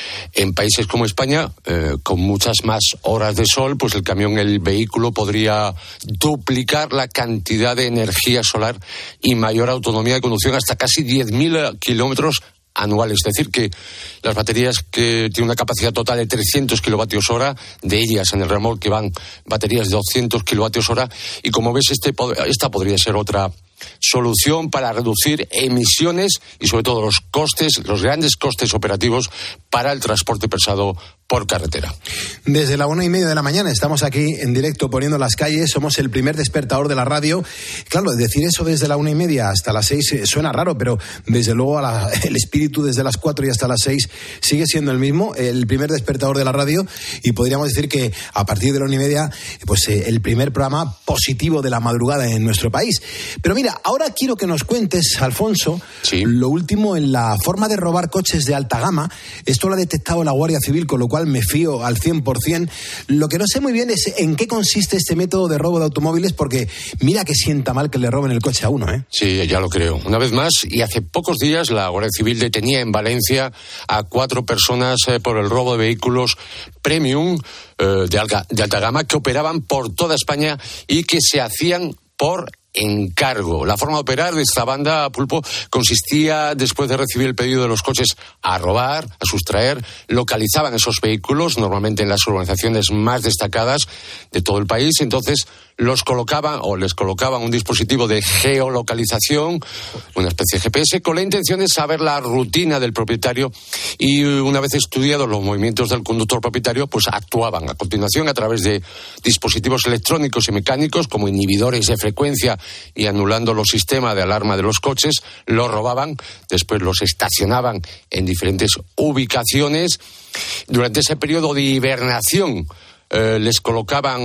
En países como España, con muchas más horas de sol, pues el vehículo podría duplicar la cantidad de energía solar y mayor autonomía de conducción hasta casi 10.000 kilómetros anuales. Es decir, que las baterías que tienen una capacidad total de 300 kilovatios hora, de ellas en el remolque van baterías de 200 kilovatios hora, y como ves, esta podría ser otra solución para reducir emisiones y sobre todo los grandes costes operativos para el transporte pesado por carretera. Desde la 1:30 de la mañana estamos aquí en directo poniendo las calles, somos el primer despertador de la radio. Claro, decir eso desde la 1:30 hasta las 6 suena raro, pero desde luego el espíritu desde las 4 y hasta las 6 sigue siendo el mismo, el primer despertador de la radio, y podríamos decir que a partir de la 1:30, pues el primer programa positivo de la madrugada en nuestro país. Pero mira, ahora quiero que nos cuentes, Alfonso, lo último en la forma de robar coches de alta gama. Esto lo ha detectado la Guardia Civil, con lo cual me fío al 100%. Lo que no sé muy bien es en qué consiste este método de robo de automóviles, porque mira que sienta mal que le roben el coche a uno, ¿eh? Sí, ya lo creo. Una vez más, y hace pocos días, la Guardia Civil detenía en Valencia a 4 personas por el robo de vehículos premium de alta gama que operaban por toda España y que se hacían por encargo. La forma de operar de esta banda, Pulpo, consistía, después de recibir el pedido de los coches, a robar, a sustraer, localizaban esos vehículos, normalmente en las urbanizaciones más destacadas de todo el país, entonces les colocaban un dispositivo de geolocalización, una especie de GPS, con la intención de saber la rutina del propietario, y una vez estudiados los movimientos del conductor propietario, pues actuaban a continuación a través de dispositivos electrónicos y mecánicos como inhibidores de frecuencia, y anulando los sistemas de alarma de los coches, los robaban, después los estacionaban en diferentes ubicaciones. Durante ese periodo de hibernación los colocaban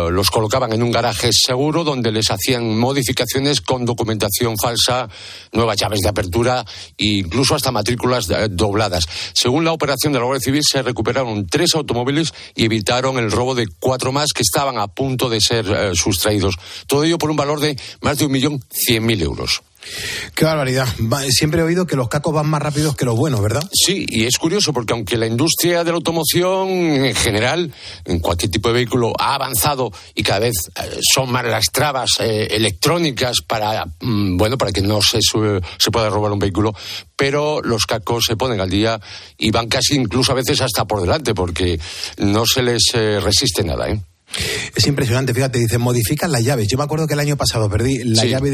en un garaje seguro donde les hacían modificaciones con documentación falsa, nuevas llaves de apertura e incluso hasta matrículas dobladas. Según la operación de la Guardia Civil, se recuperaron 3 automóviles y evitaron el robo de 4 más que estaban a punto de ser sustraídos. Todo ello por un valor de más de 1.100.000 euros. Qué barbaridad. Siempre he oído que los cacos van más rápidos que los buenos, ¿verdad? Sí, y es curioso porque aunque la industria de la automoción en general, en cualquier tipo de vehículo, ha avanzado y cada vez son más las trabas electrónicas para que no se pueda robar un vehículo, pero los cacos se ponen al día y van casi incluso a veces hasta por delante porque no se les resiste nada, ¿eh? Es impresionante, fíjate, dicen, modifican las llaves. Yo me acuerdo que el año pasado perdí la llave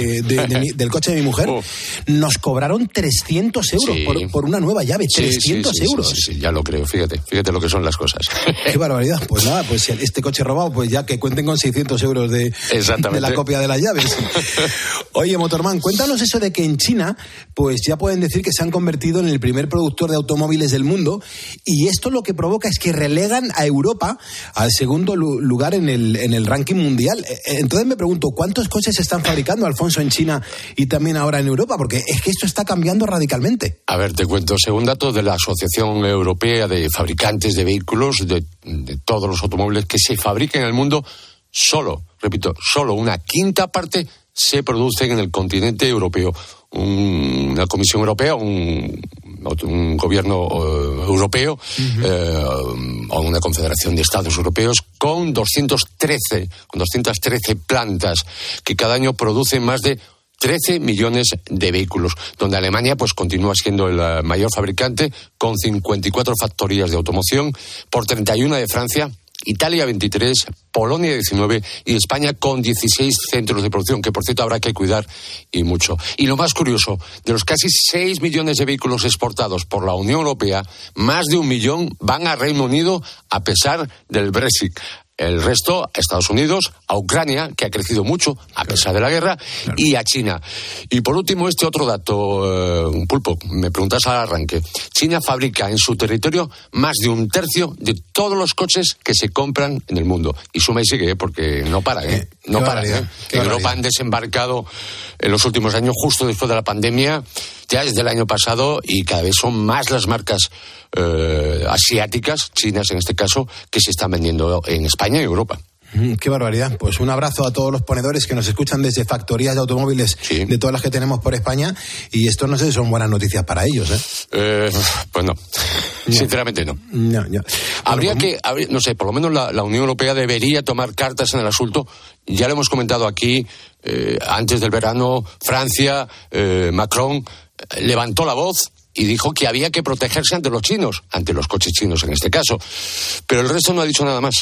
del coche de mi mujer. Nos cobraron 300 euros por una nueva llave. 300 euros. Sí, ya lo creo, fíjate lo que son las cosas. Qué barbaridad. Pues nada, pues este coche robado, pues ya que cuenten con 600 euros de la copia de las llaves. Oye, Motorman, cuéntanos eso de que en China, pues ya pueden decir que se han convertido en el primer productor de automóviles del mundo, y esto lo que provoca es que relegan a Europa al segundo lugar en el ranking mundial. Entonces me pregunto, ¿cuántos coches se están fabricando, Alfonso, en China y también ahora en Europa? Porque es que esto está cambiando radicalmente. A ver, te cuento, según datos de la Asociación Europea de Fabricantes de Vehículos, de todos los automóviles que se fabrican en el mundo, solo una quinta parte se producen en el continente europeo. Una Comisión Europea, un gobierno europeo, o una confederación de Estados europeos con 213 plantas que cada año producen más de 13 millones de vehículos, donde Alemania pues continúa siendo el mayor fabricante con 54 factorías de automoción, por 31 de Francia, Italia 23, Polonia 19 y España con 16 centros de producción, que por cierto habrá que cuidar y mucho. Y lo más curioso, de los casi 6 millones de vehículos exportados por la Unión Europea, más de 1 millón van a Reino Unido a pesar del Brexit. El resto a Estados Unidos, a Ucrania, que ha crecido mucho a pesar de la guerra, y a China. Y por último, este otro dato, Pulpo, me preguntas al arranque. China fabrica en su territorio más de 1/3 de todos los coches que se compran en el mundo. Y suma y sigue, porque no para, no para. En Europa han desembarcado en los últimos años, justo después de la pandemia, ya desde el año pasado, y cada vez son más las marcas asiáticas, chinas en este caso, que se están vendiendo en España y Europa. Qué barbaridad. Pues un abrazo a todos los ponedores que nos escuchan desde factorías de automóviles, de todas las que tenemos por España, y esto no sé si son buenas noticias para ellos, pues no. Sinceramente no. Habría que, no sé, por lo menos la Unión Europea debería tomar cartas en el asunto. Ya lo hemos comentado aquí, antes del verano, Francia, Macron levantó la voz y dijo que había que protegerse ante los chinos, ante los coches chinos en este caso. Pero el resto no ha dicho nada más.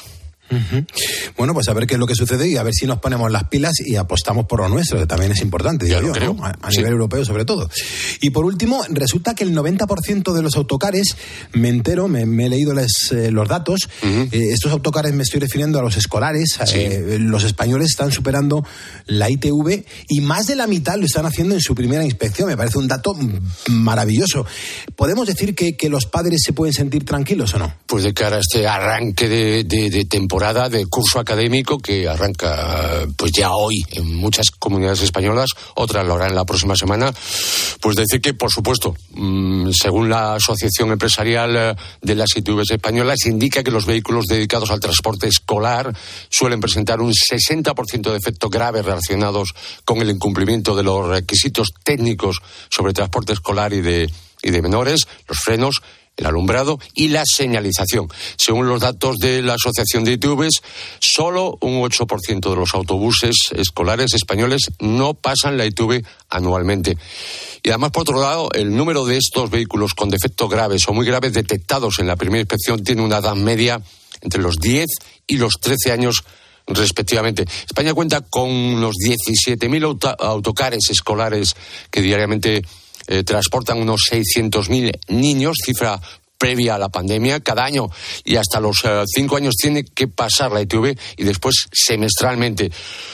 Bueno, pues a ver qué es lo que sucede y a ver si nos ponemos las pilas y apostamos por lo nuestro, que también es importante, digo yo, creo, ¿no? A nivel europeo sobre todo. Y por último, resulta que el 90% de los autocares, me he leído los datos, estos autocares me estoy refiriendo a los escolares, los españoles están superando la ITV y más de la mitad lo están haciendo en su primera inspección. Me parece un dato maravilloso. ¿Podemos decir que los padres se pueden sentir tranquilos o no? Pues de cara a este arranque de temporada, de curso académico que arranca pues ya hoy en muchas comunidades españolas, otras lo harán la próxima semana, pues decir que por supuesto, según la Asociación Empresarial de las ITVs españolas, indica que los vehículos dedicados al transporte escolar suelen presentar un 60% de efectos graves relacionados con el incumplimiento de los requisitos técnicos sobre transporte escolar y de menores, los frenos, el alumbrado y la señalización. Según los datos de la Asociación de ITVs, solo un 8% de los autobuses escolares españoles no pasan la ITV anualmente. Y además, por otro lado, el número de estos vehículos con defectos graves o muy graves detectados en la primera inspección tiene una edad media entre los 10 y los 13 años respectivamente. España cuenta con unos 17.000 autocares escolares que diariamente transportan unos 600.000 niños, cifra previa a la pandemia. Cada año y hasta los 5 años tiene que pasar la ITV y después semestralmente.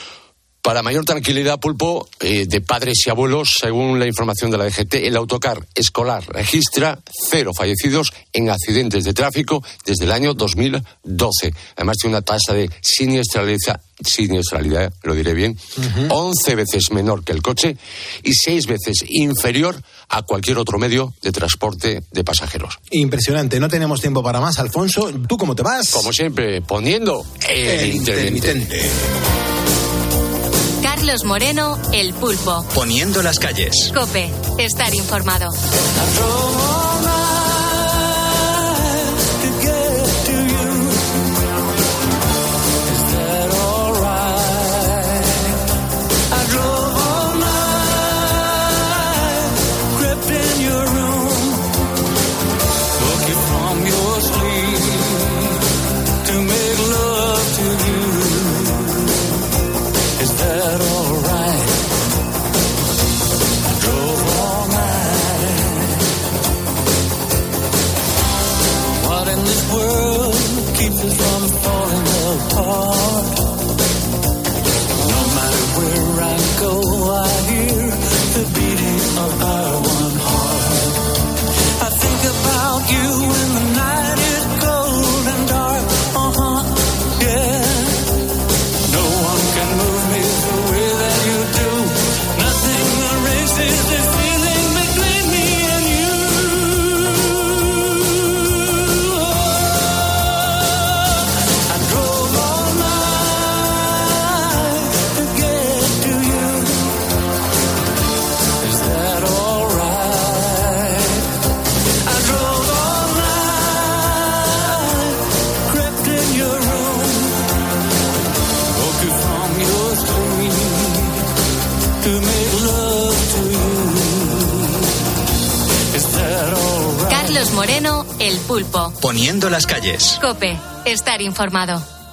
Para mayor tranquilidad, Pulpo, de padres y abuelos, según la información de la DGT, el autocar escolar registra 0 fallecidos en accidentes de tráfico desde el año 2012. Además tiene una tasa de siniestralidad, lo diré bien, 11 veces menor que el coche y 6 veces inferior a cualquier otro medio de transporte de pasajeros. Impresionante. No tenemos tiempo para más, Alfonso. ¿Tú cómo te vas? Como siempre, poniendo el intermitente. Carlos Moreno, El Pulpo. Poniendo las calles. COPE. Estar informado. Carlos Moreno, El Pulpo. Poniendo las calles. COPE. Estar informado.